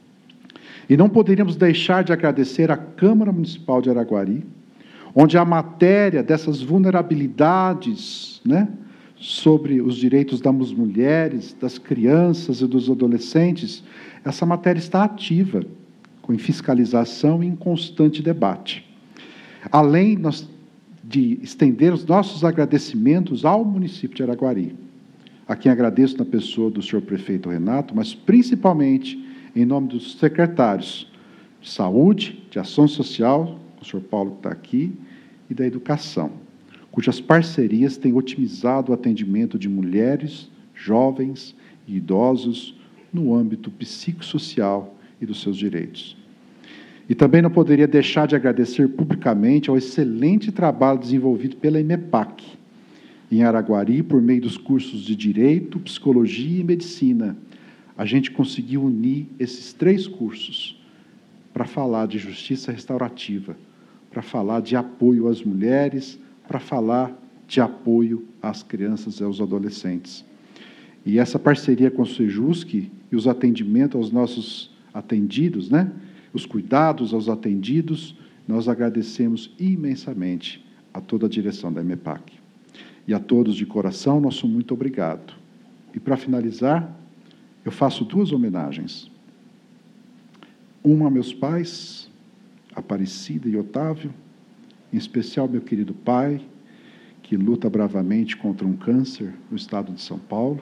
E não poderíamos deixar de agradecer à Câmara Municipal de Araguari, onde a matéria dessas vulnerabilidades, sobre os direitos das mulheres, das crianças e dos adolescentes, essa matéria está ativa, com fiscalização e em constante debate. Além de estender os nossos agradecimentos ao município de Araguari, a quem agradeço na pessoa do senhor prefeito Renato, mas principalmente em nome dos secretários de Saúde, de Ação Social, o senhor Paulo que está aqui, e da Educação, cujas parcerias têm otimizado o atendimento de mulheres, jovens e idosos no âmbito psicossocial e dos seus direitos. E também não poderia deixar de agradecer publicamente ao excelente trabalho desenvolvido pela IMEPAC, em Araguari, por meio dos cursos de Direito, Psicologia e Medicina. A gente conseguiu unir esses 3 cursos para falar de justiça restaurativa, para falar de apoio às mulheres, para falar de apoio às crianças e aos adolescentes. E essa parceria com o Sejusc e os atendimentos aos nossos atendidos, os cuidados aos atendidos, nós agradecemos imensamente a toda a direção da IMEPAC. E a todos de coração, nosso muito obrigado. E para finalizar, eu faço 2 homenagens. Uma a meus pais, Aparecida e Otávio, em especial meu querido pai, que luta bravamente contra um câncer no estado de São Paulo.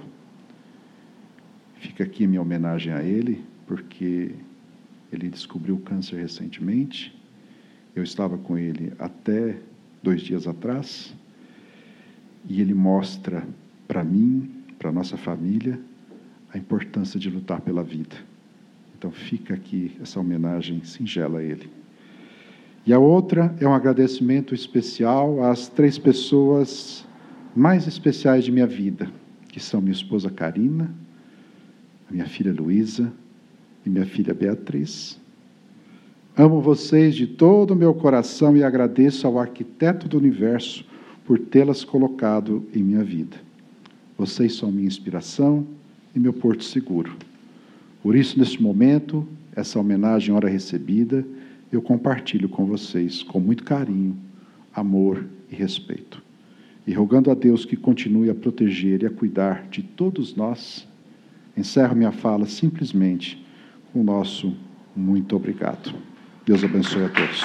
Fica aqui a minha homenagem a ele, porque ele descobriu o câncer recentemente. Eu estava com ele até 2 dias atrás, e ele mostra para mim, para a nossa família, a importância de lutar pela vida. Então fica aqui essa homenagem singela a ele. E a outra é um agradecimento especial às 3 pessoas mais especiais de minha vida, que são minha esposa Karina, a minha filha Luísa e minha filha Beatriz. Amo vocês de todo o meu coração e agradeço ao arquiteto do universo por tê-las colocado em minha vida. Vocês são minha inspiração e meu porto seguro. Por isso, neste momento, essa homenagem hora recebida, eu compartilho com vocês com muito carinho, amor e respeito. E rogando a Deus que continue a proteger e a cuidar de todos nós, encerro minha fala simplesmente com o nosso muito obrigado. Deus abençoe a todos.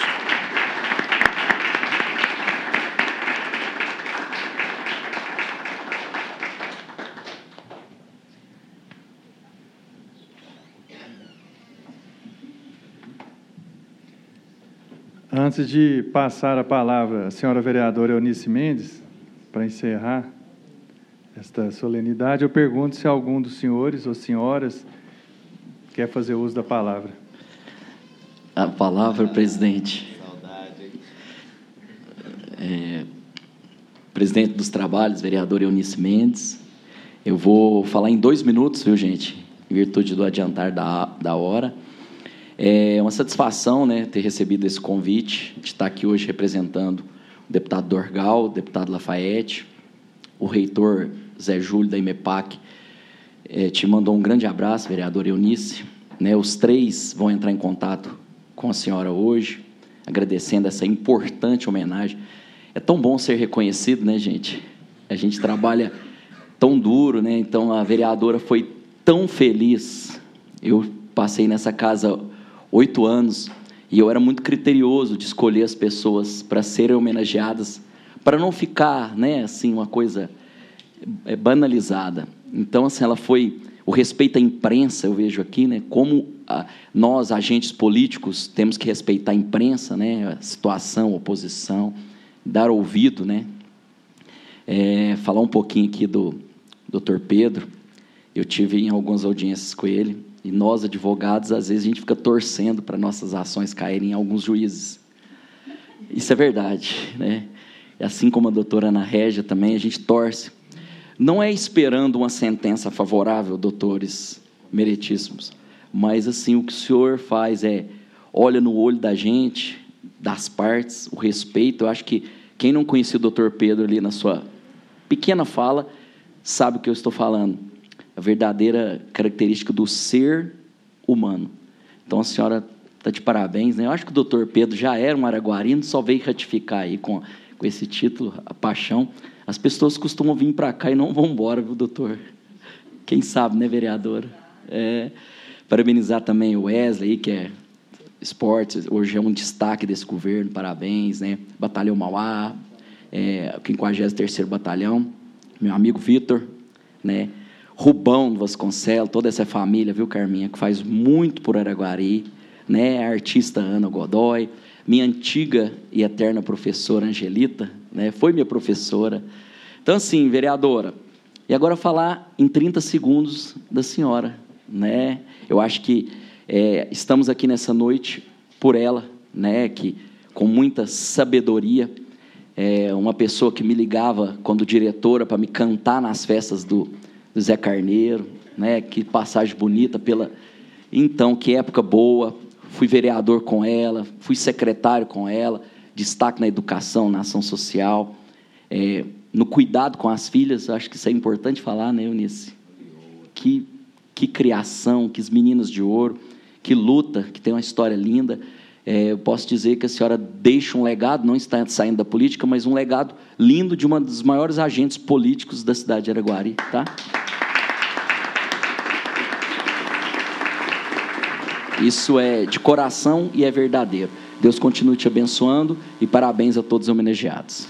Antes de passar a palavra à senhora vereadora Eunice Mendes, para encerrar esta solenidade, eu pergunto se algum dos senhores ou senhoras quer fazer uso da palavra. A palavra, presidente. Presidente dos Trabalhos, vereador Eunice Mendes. Eu vou falar em 2 minutos, viu, gente? Em virtude do adiantar da hora. É uma satisfação, ter recebido esse convite, de estar aqui hoje representando o deputado Dorgal, o deputado Lafayette, o reitor Zé Júlio, da IMEPAC, te mandou um grande abraço, vereador Eunice. Os 3 vão entrar em contato com a senhora hoje, agradecendo essa importante homenagem. É tão bom ser reconhecido, né, gente? A gente trabalha tão duro, né? Então, a vereadora foi tão feliz. Eu passei nessa casa 8 anos e eu era muito criterioso de escolher as pessoas para serem homenageadas, para não ficar, né, assim, uma coisa banalizada. Então, assim, ela foi... O respeito à imprensa, eu vejo aqui, né, como nós, agentes políticos, temos que respeitar a imprensa, né, a situação, a oposição, dar ouvido, né. Falar um pouquinho aqui do Dr. Pedro. Eu tive em algumas audiências com ele, e nós, advogados, às vezes a gente fica torcendo para nossas ações caírem em alguns juízes. Isso é verdade, né? Assim como a doutora Ana Régia também, a gente torce. Não é esperando uma sentença favorável, doutores meritíssimos, mas assim, o que o senhor faz olha no olho da gente, das partes, o respeito. Eu acho que quem não conhecia o doutor Pedro ali na sua pequena fala, sabe o que eu estou falando. A verdadeira característica do ser humano. Então, a senhora está de parabéns, né? Eu acho que o doutor Pedro já era um araguarino, só veio ratificar aí com esse título, a paixão. As pessoas costumam vir para cá e não vão embora, viu, doutor? Quem sabe, né, vereadora? Parabenizar também o Wesley, que é esportes, hoje é um destaque desse governo, parabéns, né? Batalhão Mauá, o 53º Batalhão, meu amigo Vitor, né? Rubão Vasconcelos, toda essa família, viu, Carminha, que faz muito por Araguari, né? A artista Ana Godoy, minha antiga e eterna professora Angelita, né? Foi minha professora. Então, assim, vereadora, e agora falar em 30 segundos da senhora, né? Eu acho que estamos aqui nessa noite por ela, né? Que, com muita sabedoria, uma pessoa que me ligava, quando diretora, para me cantar nas festas do Zé Carneiro, né? Que passagem bonita Então, que época boa. Fui vereador com ela, fui secretário com ela, destaque na educação, na ação social, no cuidado com as filhas. Acho que isso é importante falar, né, Eunice? Que criação, que meninas de ouro, que luta, que tem uma história linda. Eu posso dizer que a senhora deixa um legado, não está saindo da política, mas um legado lindo de uma dos maiores agentes políticos da cidade de Araguari, tá? Isso é de coração e é verdadeiro. Deus continue te abençoando e parabéns a todos os homenageados.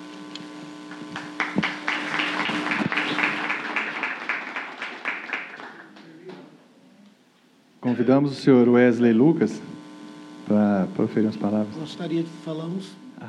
Convidamos o senhor Wesley Lucas para proferir as palavras. Gostaria de falar uns...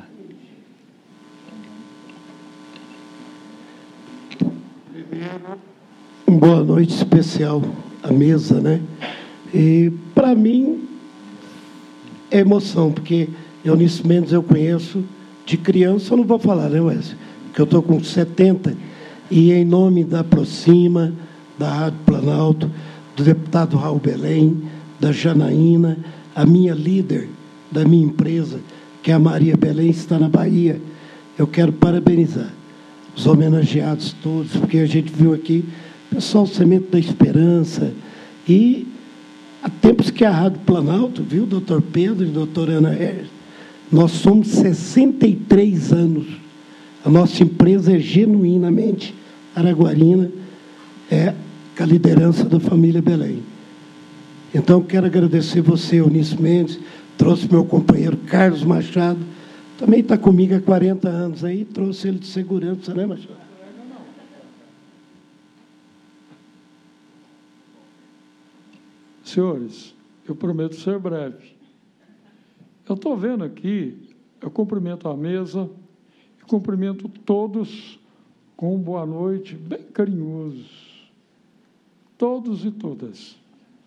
Boa noite especial à mesa, né? E, para mim, é emoção, porque Eunice Mendes eu conheço de criança, eu não vou falar, né, Wesley? Porque eu estou com 70, e em nome da Aproxima, da Rádio Planalto, do deputado Raul Belém, da Janaína, a minha líder da minha empresa, que é a Maria Belém, está na Bahia. Eu quero parabenizar os homenageados todos, porque a gente viu aqui o pessoal Semente da Esperança, e há tempos que a Rádio Planalto, viu, doutor Pedro e doutora Ana Régia, nós somos 63 anos. A nossa empresa é genuinamente araguarina, com a liderança da família Belém. Então, quero agradecer você, Eunice Mendes, trouxe meu companheiro Carlos Machado, também está comigo há 40 anos aí, trouxe ele de segurança, né, Machado? Senhores, eu prometo ser breve. Eu estou vendo aqui, eu cumprimento a mesa, e cumprimento todos com boa noite, bem carinhoso. Todos e todas.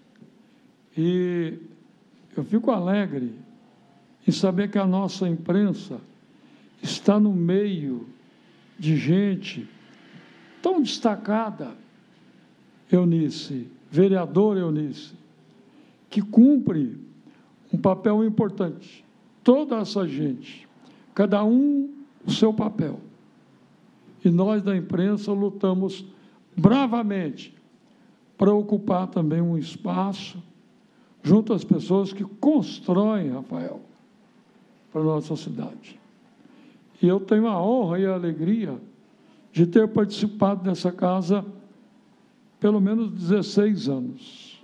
E eu fico alegre em saber que a nossa imprensa está no meio de gente tão destacada, Eunice, vereadora Eunice, que cumpre um papel importante. Toda essa gente, cada um o seu papel. E nós da imprensa lutamos bravamente para ocupar também um espaço, junto às pessoas que constroem, Rafael, para a nossa cidade. E eu tenho a honra e a alegria de ter participado dessa casa pelo menos 16 anos,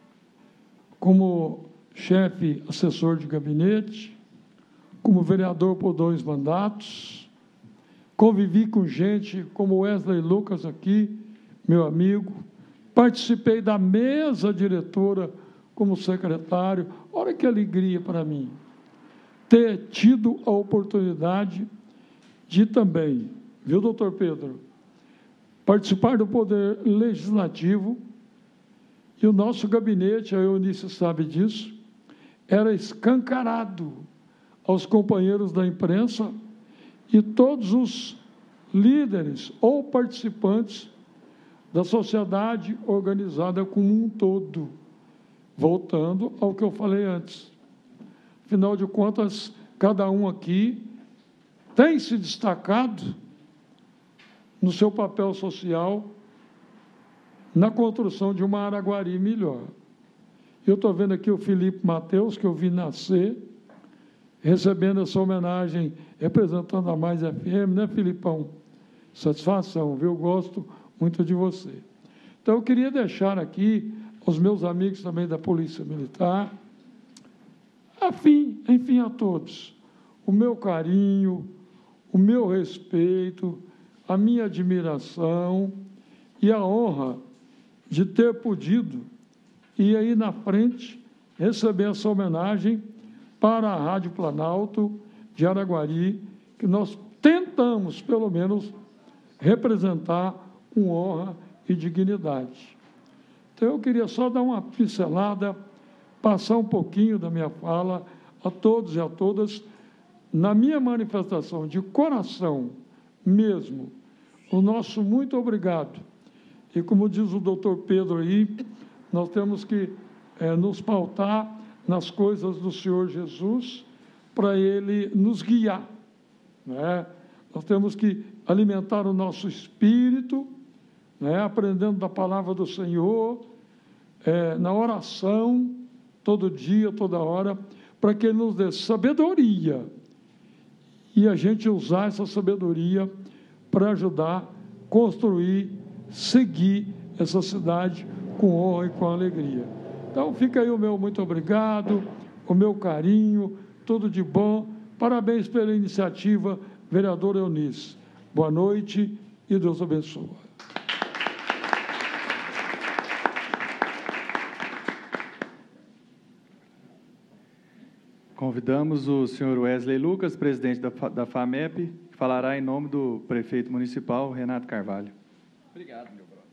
como chefe assessor de gabinete, como vereador por 2 mandatos, convivi com gente como Wesley Lucas aqui, meu amigo, participei da mesa diretora como secretário. Olha que alegria para mim ter tido a oportunidade de também, viu, doutor Pedro, participar do Poder Legislativo. E o nosso gabinete, a Eunice sabe disso, era escancarado aos companheiros da imprensa e todos os líderes ou participantes da sociedade organizada como um todo, voltando ao que eu falei antes. Afinal de contas, cada um aqui tem se destacado no seu papel social na construção de uma Araguari melhor. Eu estou vendo aqui o Felipe Mateus, que eu vi nascer, recebendo essa homenagem, representando a Mais FM, né, Filipão? Satisfação, viu? Eu gosto muito de você. Então, eu queria deixar aqui aos meus amigos também da Polícia Militar, enfim, a todos, o meu carinho, o meu respeito, a minha admiração e a honra de ter podido ir aí na frente receber essa homenagem para a Rádio Planalto de Araguari, que nós tentamos, pelo menos, representar com honra e dignidade. Então, eu queria só dar uma pincelada, passar um pouquinho da minha fala a todos e a todas, na minha manifestação de coração mesmo, o nosso muito obrigado. E como diz o doutor Pedro aí, nós temos que nos pautar nas coisas do Senhor Jesus para Ele nos guiar, né? Nós temos que alimentar o nosso espírito, né? Aprendendo da palavra do Senhor, na oração, todo dia, toda hora, para que Ele nos dê sabedoria e a gente usar essa sabedoria para ajudar, construir, seguir essa cidade com honra e com alegria. Então, fica aí o meu muito obrigado, o meu carinho, tudo de bom. Parabéns pela iniciativa, vereador Eunice. Boa noite e Deus abençoe. Convidamos o senhor Wesley Lucas, presidente da FAMEP, que falará em nome do prefeito municipal, Renato Carvalho. Obrigado, meu brother.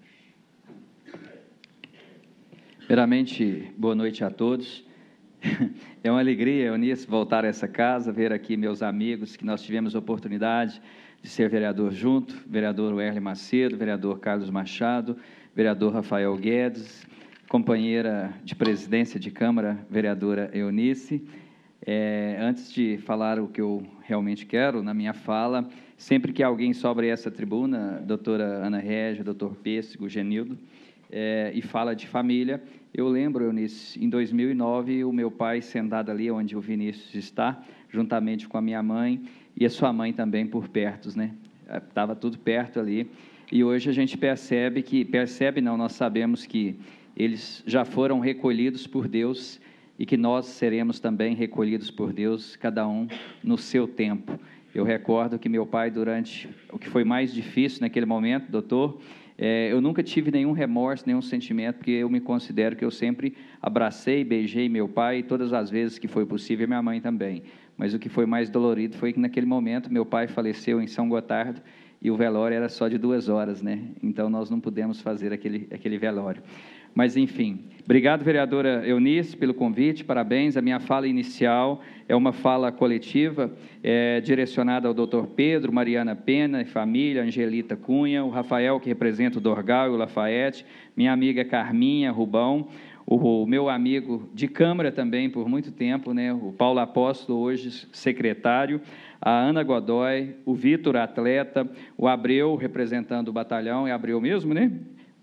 Primeiramente, boa noite a todos. É uma alegria, Eunice, voltar a essa casa, ver aqui meus amigos, que nós tivemos a oportunidade de ser vereador junto, vereador Werley Macedo, vereador Carlos Machado, vereador Rafael Guedes, companheira de presidência de Câmara, vereadora Eunice. Antes de falar o que eu realmente quero na minha fala, sempre que alguém sobre essa tribuna, doutora Ana Régia, doutor Pêssego, Genildo, e fala de família, eu lembro, Eunice, em 2009, o meu pai sentado ali onde o Vinícius está, juntamente com a minha mãe e a sua mãe também por perto, né? Estava tudo perto ali. E hoje a gente nós sabemos que eles já foram recolhidos por Deus e que nós seremos também recolhidos por Deus, cada um no seu tempo. Eu recordo que meu pai, durante o que foi mais difícil naquele momento, doutor, eu nunca tive nenhum remorso, nenhum sentimento, porque eu me considero que eu sempre abracei, beijei meu pai, todas as vezes que foi possível, e minha mãe também. Mas o que foi mais dolorido foi que, naquele momento, meu pai faleceu em São Gotardo, e o velório era só de 2 horas, né? Então, nós não pudemos fazer aquele velório. Mas, enfim, obrigado, vereadora Eunice, pelo convite, parabéns. A minha fala inicial é uma fala coletiva, direcionada ao doutor Pedro, Mariana Pena e família, Angelita Cunha, o Rafael, que representa o Dorgal e o Lafayette, minha amiga Carminha Rubão, o meu amigo de Câmara também, por muito tempo, né, o Paulo Apóstolo, hoje secretário, a Ana Godoy, o Vitor, atleta, o Abreu, representando o batalhão, é Abreu mesmo, né?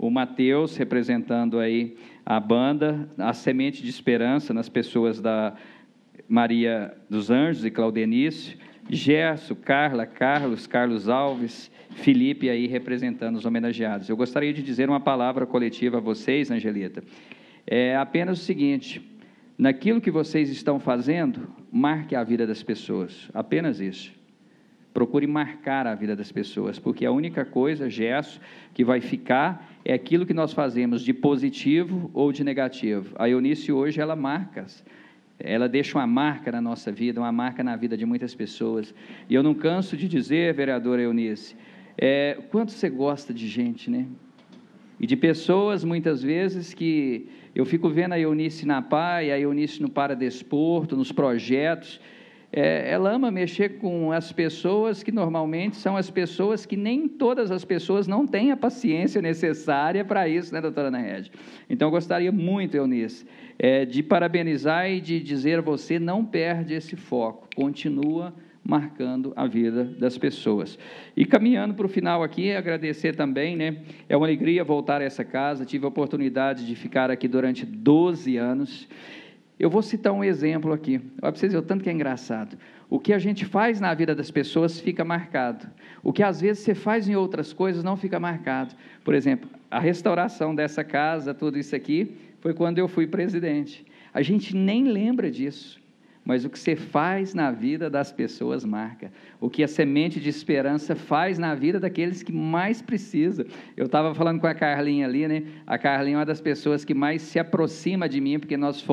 o Matheus, representando aí a banda, a Semente de Esperança, nas pessoas da Maria dos Anjos e Claudenício, Gerson, Carla, Carlos Alves, Felipe aí representando os homenageados. Eu gostaria de dizer uma palavra coletiva a vocês, Angelita. É apenas o seguinte: naquilo que vocês estão fazendo, marque a vida das pessoas, apenas isso. Procure marcar a vida das pessoas, porque a única coisa, Gerson, que vai ficar é aquilo que nós fazemos de positivo ou de negativo. A Eunice hoje, ela marca, ela deixa uma marca na nossa vida, uma marca na vida de muitas pessoas. E eu não canso de dizer, vereadora Eunice, quanto você gosta de gente, né? E de pessoas, muitas vezes, que eu fico vendo a Eunice na PAI, a Eunice no Paradesporto, nos projetos. Ela ama mexer com as pessoas que normalmente são as pessoas que nem todas as pessoas não têm a paciência necessária para isso, né, doutora Ana Rede? Então, eu gostaria muito, Eunice, de parabenizar e de dizer a você: não perde esse foco, continua marcando a vida das pessoas. E caminhando para o final aqui, agradecer também, né? É uma alegria voltar a essa casa, tive a oportunidade de ficar aqui durante 12 anos. Eu vou citar um exemplo aqui, olha para vocês verem o tanto que é engraçado. O que a gente faz na vida das pessoas fica marcado. O que às vezes você faz em outras coisas não fica marcado. Por exemplo, a restauração dessa casa, tudo isso aqui, foi quando eu fui presidente. A gente nem lembra disso, mas o que você faz na vida das pessoas marca. O que a Semente de Esperança faz na vida daqueles que mais precisam. Eu estava falando com a Carlinha ali, né? A Carlinha é uma das pessoas que mais se aproxima de mim, porque nós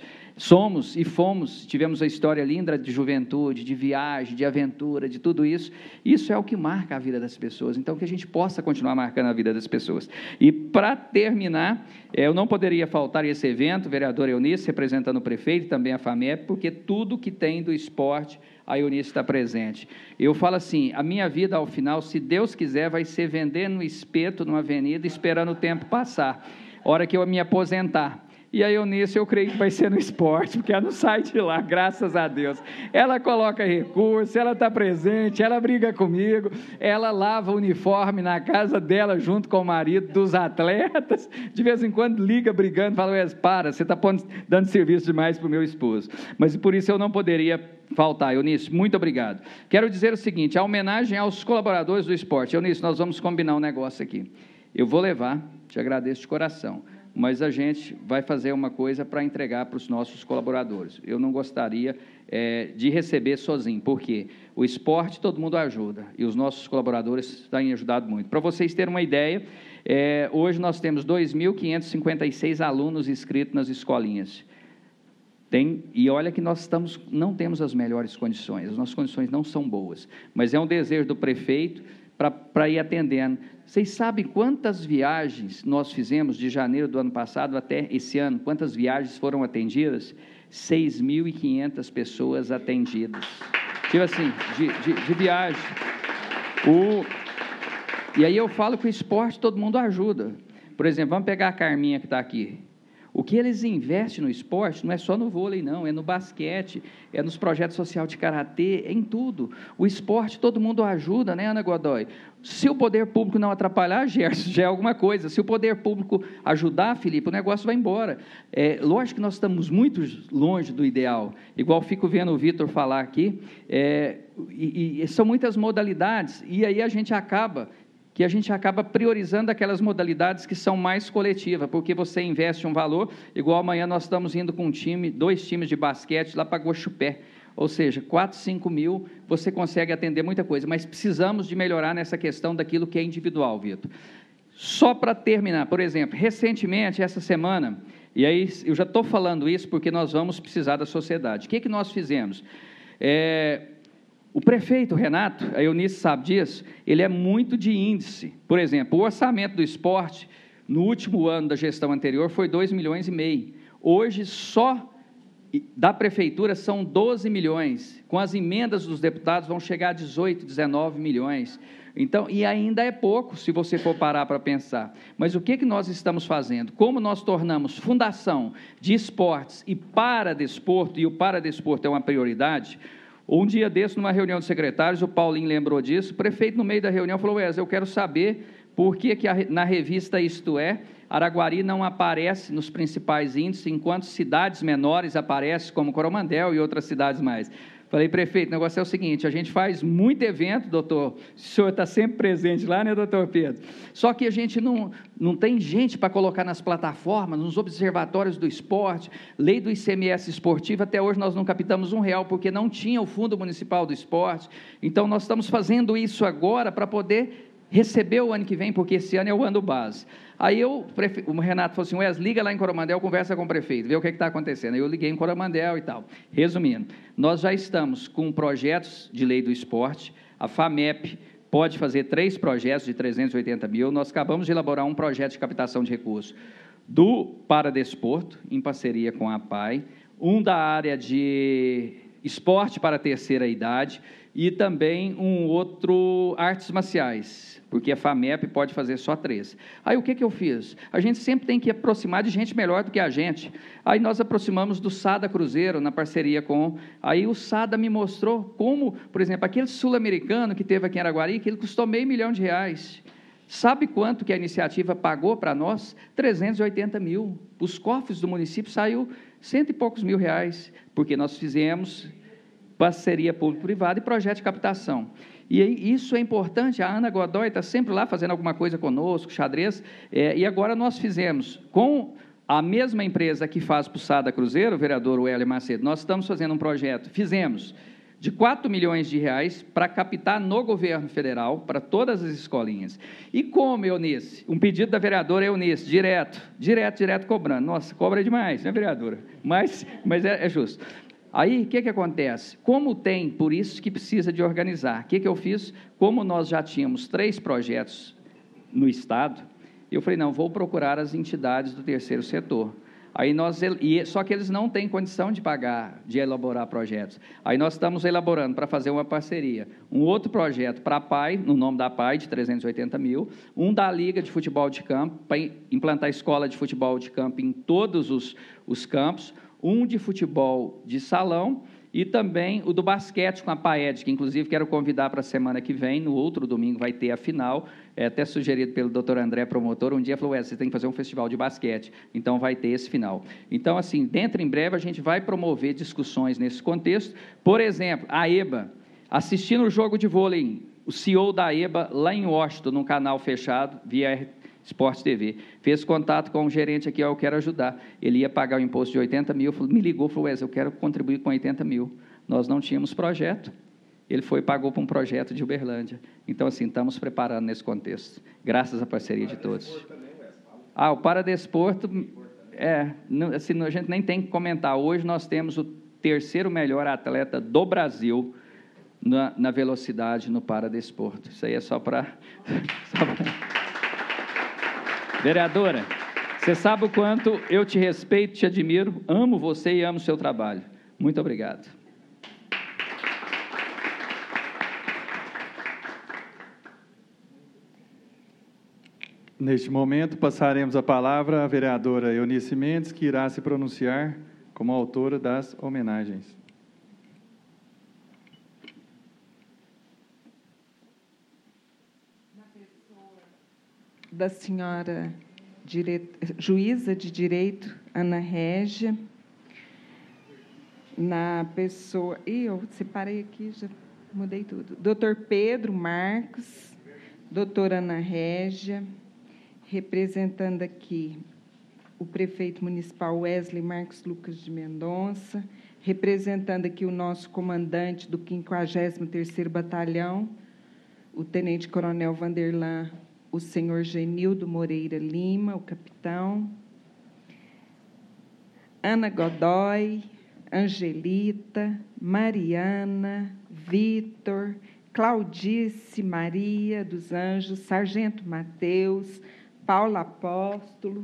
tivemos a história linda de juventude, de viagem, de aventura, de tudo isso. Isso é o que marca a vida das pessoas. Então, que a gente possa continuar marcando a vida das pessoas. E, para terminar, eu não poderia faltar esse evento, vereador Eunice, representando o prefeito e também a FAMEP, porque tudo que tem do esporte, a Eunice está presente. Eu falo assim: a minha vida, ao final, se Deus quiser, vai ser vendendo espeto numa avenida, esperando o tempo passar, hora que eu me aposentar. E a Eunice, eu creio que vai ser no esporte, porque ela não sai de lá, graças a Deus. Ela coloca recurso, ela está presente, ela briga comigo, ela lava o uniforme na casa dela, junto com o marido dos atletas. De vez em quando liga brigando, fala: para, você está dando serviço demais para o meu esposo. Mas por isso eu não poderia faltar. Eunice, muito obrigado. Quero dizer o seguinte: a homenagem aos colaboradores do esporte. Eunice, nós vamos combinar um negócio aqui. Eu vou levar, te agradeço de coração, mas a gente vai fazer uma coisa para entregar para os nossos colaboradores. Eu não gostaria de receber sozinho, porque o esporte todo mundo ajuda, e os nossos colaboradores têm ajudado muito. Para vocês terem uma ideia, hoje nós temos 2.556 alunos inscritos nas escolinhas. E olha que nós não temos as melhores condições, as nossas condições não são boas, mas é um desejo do prefeito para ir atendendo. Vocês sabem quantas viagens nós fizemos de janeiro do ano passado até esse ano? Quantas viagens foram atendidas? 6.500 pessoas atendidas. Tipo assim, de viagem. E aí eu falo que o esporte todo mundo ajuda. Por exemplo, vamos pegar a Carminha que está aqui. O que eles investem no esporte não é só no vôlei, não, é no basquete, é nos projetos sociais de karatê, é em tudo. O esporte todo mundo ajuda, né, Ana Godoy? Se o poder público não atrapalhar, Gerson, já é alguma coisa. Se o poder público ajudar, Felipe, o negócio vai embora. Lógico que nós estamos muito longe do ideal, igual fico vendo o Vitor falar aqui, e são muitas modalidades, e aí a gente acaba priorizando aquelas modalidades que são mais coletivas, porque você investe um valor, igual amanhã nós estamos indo com 2 times de basquete lá para Guaxupé, ou seja, 4, 5 mil, você consegue atender muita coisa, mas precisamos de melhorar nessa questão daquilo que é individual, Vitor. Só para terminar, por exemplo, recentemente, essa semana, e aí eu já estou falando isso porque nós vamos precisar da sociedade. O que nós fizemos? O prefeito Renato, a Eunice sabe disso, ele é muito de índice. Por exemplo, o orçamento do esporte, no último ano da gestão anterior, foi 2,5 milhões. Hoje, só da prefeitura, são 12 milhões. Com as emendas dos deputados, vão chegar a 18, 19 milhões. Então, e ainda é pouco, se você for parar para pensar. Mas o que nós estamos fazendo? Como nós tornamos fundação de esportes e paradesporto, e o paradesporto é uma prioridade. Um dia desse, numa reunião de secretários, o Paulinho lembrou disso, o prefeito, no meio da reunião, falou: eu quero saber Por que na revista Isto É, Araguari não aparece nos principais índices, enquanto cidades menores aparecem, como Coromandel e outras cidades mais? Falei, prefeito, o negócio é o seguinte, a gente faz muito evento, doutor, o senhor está sempre presente lá, né, doutor Pedro? Só que a gente não tem gente para colocar nas plataformas, nos observatórios do esporte, lei do ICMS esportivo, até hoje nós não captamos R$1, porque não tinha o Fundo Municipal do Esporte, então nós estamos fazendo isso agora para poder receber o ano que vem, porque esse ano é o ano base. Aí o Renato falou assim, Wesley, liga lá em Coromandel, conversa com o prefeito, vê o que está acontecendo. Aí eu liguei em Coromandel e tal. Resumindo, nós já estamos com projetos de lei do esporte, a FAMEP pode fazer 3 projetos de 380 mil, nós acabamos de elaborar um projeto de captação de recursos do Paradesporto, em parceria com a APAI, um da área de esporte para a terceira idade e também um outro artes marciais, porque a FAMEP pode fazer só 3. Aí o que eu fiz? A gente sempre tem que aproximar de gente melhor do que a gente. Aí nós aproximamos do Sada Cruzeiro, na parceria com... Aí o Sada me mostrou como, por exemplo, aquele sul-americano que teve aqui em Araguari, que ele custou R$500 mil. Sabe quanto que a iniciativa pagou para nós? 380 mil. Os cofres do município saiu 100 e poucos mil reais, porque nós fizemos parceria público-privada e projeto de captação. E aí, isso é importante, a Ana Godoy está sempre lá fazendo alguma coisa conosco, xadrez, e agora nós fizemos, com a mesma empresa que faz para o Sada Cruzeiro, o vereador Wélio Macedo, nós estamos fazendo um projeto, fizemos, de R$4 milhões para captar no governo federal, para todas as escolinhas. E como, Eunice? Um pedido da vereadora Eunice, direto cobrando. Nossa, cobra demais, né, vereadora? Mas é justo. Aí, o que acontece? Como tem, por isso que precisa de organizar. O que eu fiz? Como nós já tínhamos 3 projetos no Estado, eu falei, não, vou procurar as entidades do terceiro setor. Aí só que eles não têm condição de pagar, de elaborar projetos. Aí nós estamos elaborando para fazer uma parceria. Um outro projeto para a PAI, no nome da PAI, de 380 mil, um da Liga de Futebol de Campo, para implantar escola de futebol de campo em todos os campos, um de futebol de salão e também o do basquete com a PAED, que inclusive quero convidar para a semana que vem, no outro domingo vai ter a final, até sugerido pelo doutor André, promotor, um dia falou, você tem que fazer um festival de basquete, então vai ter esse final. Então, assim, dentro em breve a gente vai promover discussões nesse contexto, por exemplo, a EBA, assistindo o jogo de vôlei, o CEO da EBA, lá em Washington, num canal fechado, via Esporte TV, fez contato com o gerente aqui, eu quero ajudar, ele ia pagar o imposto de 80 mil, me ligou, falou, eu quero contribuir com 80 mil, nós não tínhamos projeto, ele pagou para um projeto de Uberlândia, então assim, estamos preparando nesse contexto, graças à parceria de todos. O Paradesporto, assim, a gente nem tem que comentar, hoje nós temos o 3º melhor atleta do Brasil na velocidade no Paradesporto, isso aí é só para... Vereadora, você sabe o quanto eu te respeito, te admiro, amo você e amo o seu trabalho. Muito obrigado. Neste momento, passaremos a palavra à vereadora Eunice Mendes, que irá se pronunciar como autora das homenagens. Da senhora juíza de direito, Ana Régia, na pessoa... eu separei aqui, já mudei tudo. Doutor Pedro Marcos, doutora Ana Régia, representando aqui o prefeito municipal Wesley Marcos Lucas de Mendonça, representando aqui o nosso comandante do 53º Batalhão, o tenente-coronel Vanderlan, o senhor Genildo Moreira Lima, o capitão, Ana Godoy, Angelita, Mariana, Vitor, Claudice Maria dos Anjos, Sargento Mateus, Paula Apóstolo,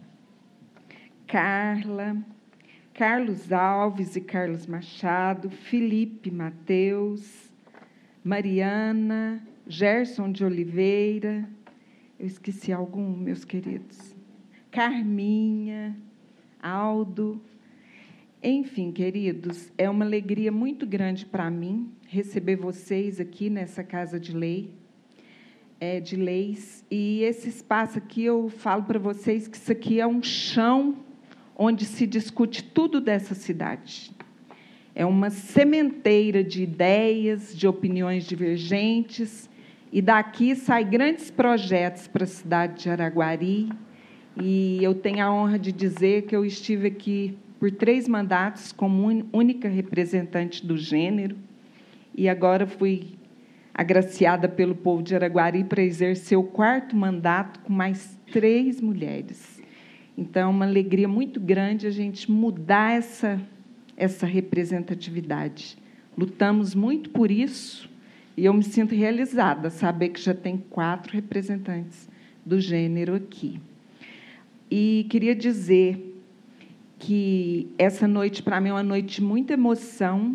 Carla, Carlos Alves e Carlos Machado, Felipe Mateus, Mariana, Gerson de Oliveira, eu esqueci algum, meus queridos, Carminha, Aldo, enfim, queridos, é uma alegria muito grande para mim receber vocês aqui nessa Casa de Lei. de leis. E esse espaço aqui, eu falo para vocês que isso aqui é um chão onde se discute tudo dessa cidade. É uma sementeira de ideias, de opiniões divergentes, e daqui saem grandes projetos para a cidade de Araguari. E eu tenho a honra de dizer que eu estive aqui por 3 mandatos como única representante do gênero, e agora fui agraciada pelo povo de Araguari para exercer o 4º mandato com mais 3 mulheres. Então, é uma alegria muito grande a gente mudar essa representatividade. Lutamos muito por isso, e eu me sinto realizada, saber que já tem 4 representantes do gênero aqui. E queria dizer que essa noite, para mim, é uma noite de muita emoção,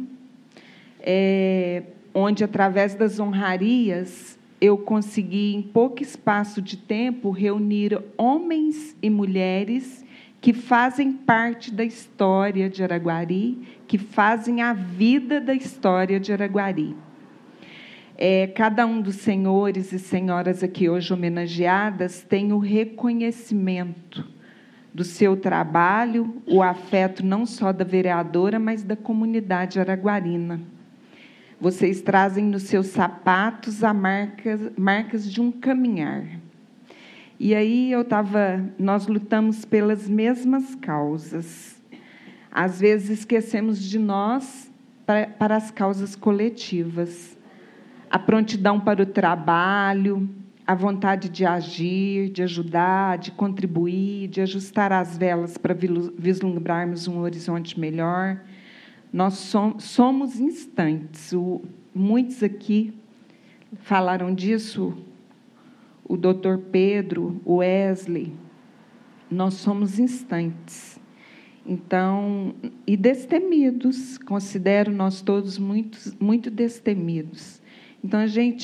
onde, através das honrarias, eu consegui, em pouco espaço de tempo, reunir homens e mulheres que fazem parte da história de Araguari, que fazem a vida da história de Araguari. Cada um dos senhores e senhoras aqui hoje homenageadas tem o reconhecimento do seu trabalho, o afeto não só da vereadora, mas da comunidade araguarina. Vocês trazem nos seus sapatos marcas de um caminhar. E aí nós lutamos pelas mesmas causas. Às vezes esquecemos de nós para as causas coletivas. A prontidão para o trabalho, a vontade de agir, de ajudar, de contribuir, de ajustar as velas para vislumbrarmos um horizonte melhor. Nós somos instantes. Muitos aqui falaram disso, o doutor Pedro, o Wesley. Nós somos instantes. Então, e destemidos, considero nós todos muito destemidos. Então,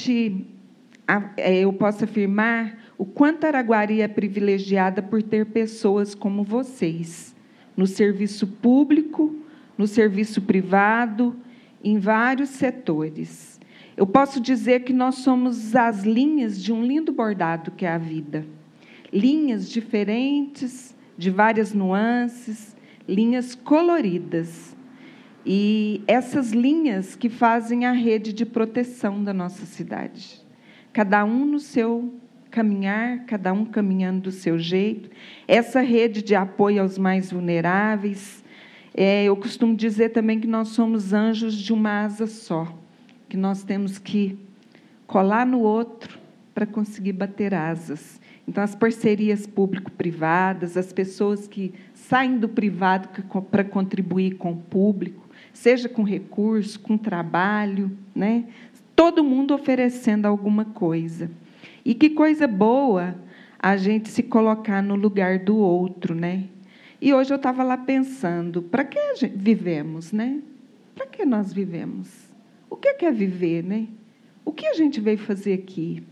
eu posso afirmar o quanto Araguari é privilegiada por ter pessoas como vocês, no serviço público, no serviço privado, em vários setores. Eu posso dizer que nós somos as linhas de um lindo bordado que é a vida. Linhas diferentes, de várias nuances, linhas coloridas. E essas linhas que fazem a rede de proteção da nossa cidade. Cada um no seu caminhar, cada um caminhando do seu jeito. Essa rede de apoio aos mais vulneráveis. Eu costumo dizer também que nós somos anjos de uma asa só, que nós temos que colar no outro para conseguir bater asas. Então, as parcerias público-privadas, as pessoas que saem do privado para contribuir com o público, seja com recurso, com trabalho, né? Todo mundo oferecendo alguma coisa. E que coisa boa a gente se colocar no lugar do outro, né? E hoje eu estava lá pensando, para que vivemos, né? Para que nós vivemos? O que é viver, né? O que a gente veio fazer aqui?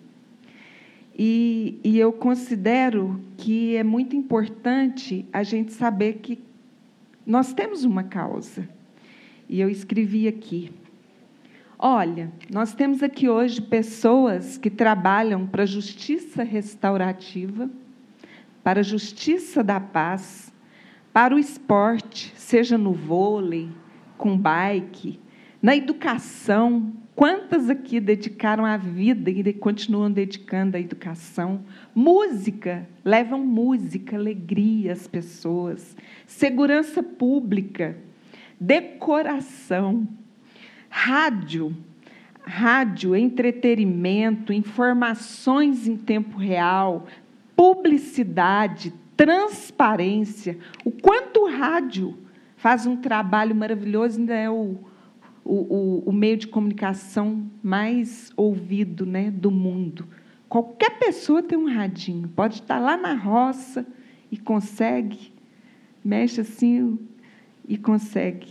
E eu considero que é muito importante a gente saber que nós temos uma causa. E eu escrevi aqui. Olha, nós temos aqui hoje pessoas que trabalham para a justiça restaurativa, para a justiça da paz, para o esporte, seja no vôlei, com bike, na educação. Quantas aqui dedicaram a vida e continuam dedicando à educação? Música, levam música, alegria às pessoas. Segurança pública, decoração, rádio, entretenimento, informações em tempo real, publicidade, transparência. O quanto o rádio faz um trabalho maravilhoso, ainda é o meio de comunicação mais ouvido, né, do mundo. Qualquer pessoa tem um radinho, pode estar lá na roça e consegue, mexe assim e consegue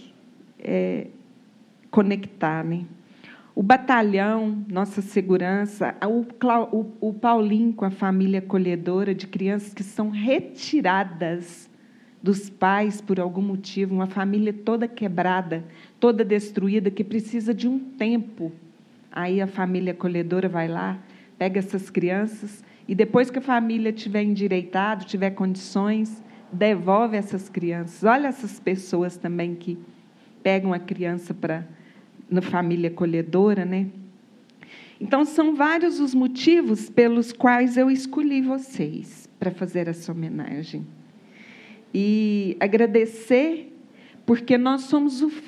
conectar, né? O batalhão, nossa segurança, o Paulinho com a família acolhedora de crianças que são retiradas dos pais por algum motivo, uma família toda quebrada, toda destruída, que precisa de um tempo. Aí a família acolhedora vai lá, pega essas crianças e depois que a família tiver endireitado, tiver condições, devolve essas crianças. Olha essas pessoas também que pegam a criança na família acolhedora, né? Então, são vários os motivos pelos quais eu escolhi vocês para fazer essa homenagem. E agradecer, porque nós somos um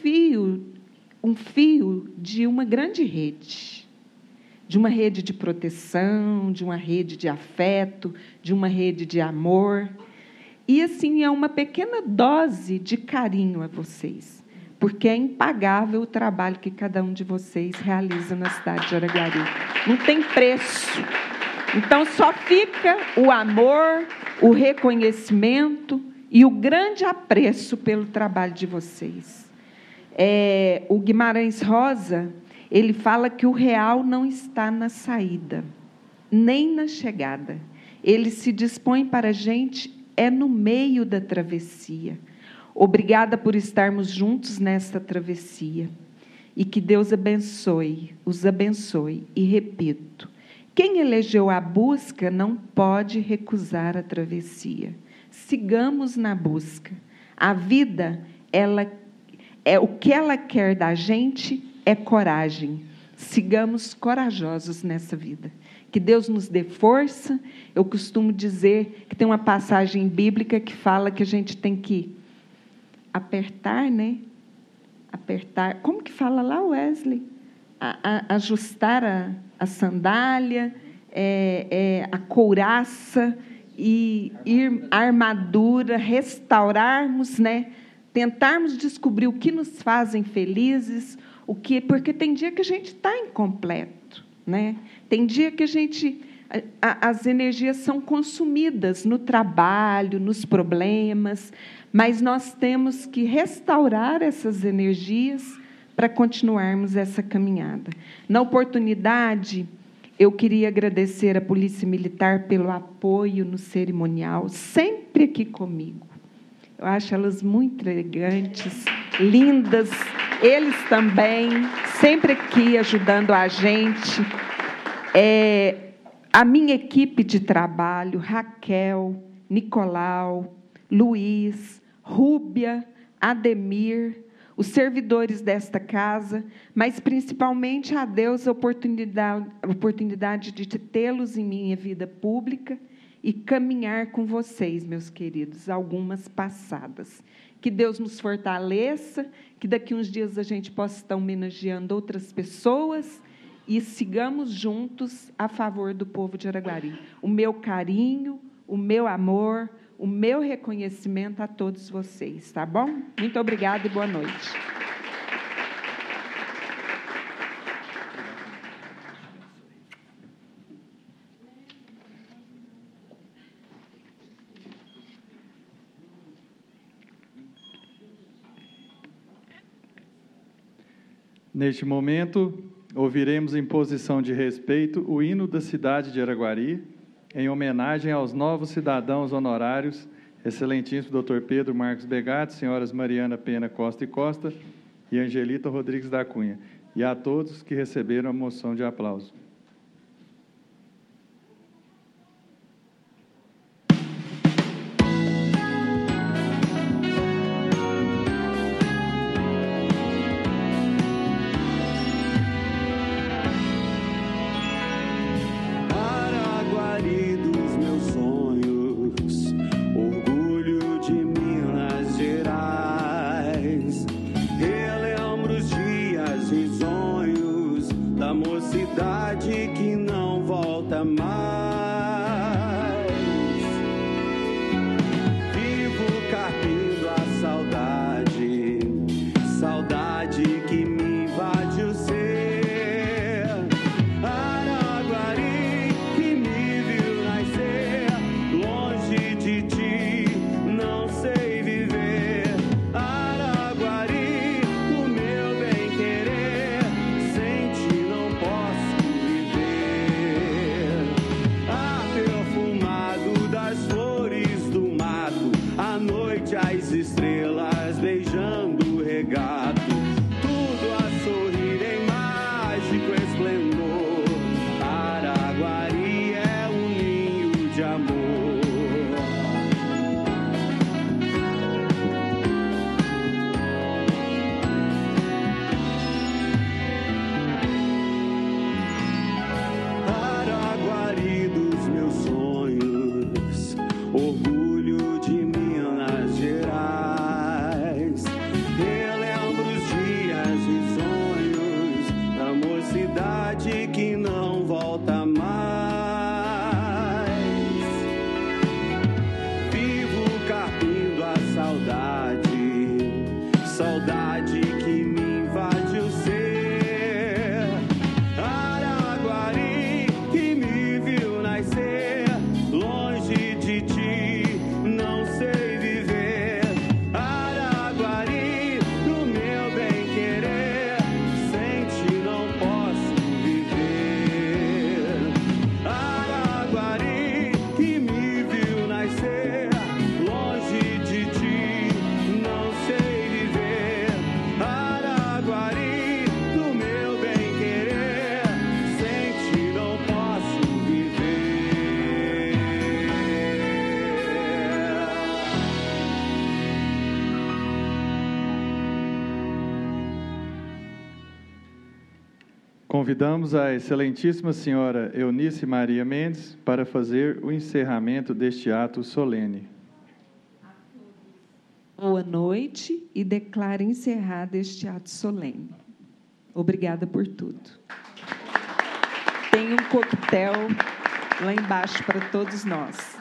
fio de uma grande rede, de uma rede de proteção, de uma rede de afeto, de uma rede de amor. E, assim, é uma pequena dose de carinho a vocês, porque é impagável o trabalho que cada um de vocês realiza na cidade de Araguari. Não tem preço. Então, só fica o amor, o reconhecimento e o grande apreço pelo trabalho de vocês. O Guimarães Rosa, ele fala que o real não está na saída, nem na chegada. Ele se dispõe para a gente no meio da travessia. Obrigada por estarmos juntos nesta travessia. E que Deus os abençoe. E repito, quem elegeu a busca não pode recusar a travessia. Sigamos na busca. A vida, o que ela quer da gente é coragem. Sigamos corajosos nessa vida. Que Deus nos dê força. Eu costumo dizer que tem uma passagem bíblica que fala que a gente tem que apertar, né? Apertar. Como que fala lá, Wesley? Ajustar a sandália, a couraça, e ir a armadura, restaurarmos, né? Tentarmos descobrir o que nos fazem felizes, porque tem dia que a gente está incompleto, né? Tem dia que as energias são consumidas no trabalho, nos problemas, mas nós temos que restaurar essas energias para continuarmos essa caminhada. Na oportunidade, eu queria agradecer à Polícia Militar pelo apoio no cerimonial, sempre aqui comigo. Eu acho elas muito elegantes, lindas, eles também, sempre aqui ajudando a gente. A minha equipe de trabalho, Raquel, Nicolau, Luiz, Rúbia, Ademir, os servidores desta casa, mas principalmente a Deus a oportunidade de tê-los em minha vida pública e caminhar com vocês, meus queridos, algumas passadas. Que Deus nos fortaleça, que daqui uns dias a gente possa estar homenageando outras pessoas e sigamos juntos a favor do povo de Araguari. O meu carinho, o meu amor, o meu reconhecimento a todos vocês, tá bom? Muito obrigada e boa noite. Neste momento, ouviremos em posição de respeito o hino da cidade de Araguari, em homenagem aos novos cidadãos honorários, excelentíssimo Dr. Pedro Marcos Begatti, senhoras Mariana Pena Costa e Costa e Angelita Rodrigues da Cunha, e a todos que receberam a moção de aplauso. Tudo a sorrir em mágico esplendor. Araguari. saudade que me invade o ser. Araguari, que me viu nascer, longe de ti, não sei viver. Araguari, do meu bem-querer, sem ti não posso viver. Araguari, que me viu nascer, longe de ti, não sei viver. Araguari, do meu bem-querer, sem ti não posso viver. Convidamos a excelentíssima senhora Eunice Maria Mendes para fazer o encerramento deste ato solene. Boa noite e declaro encerrado este ato solene. Obrigada por tudo. Tem um coquetel lá embaixo para todos nós.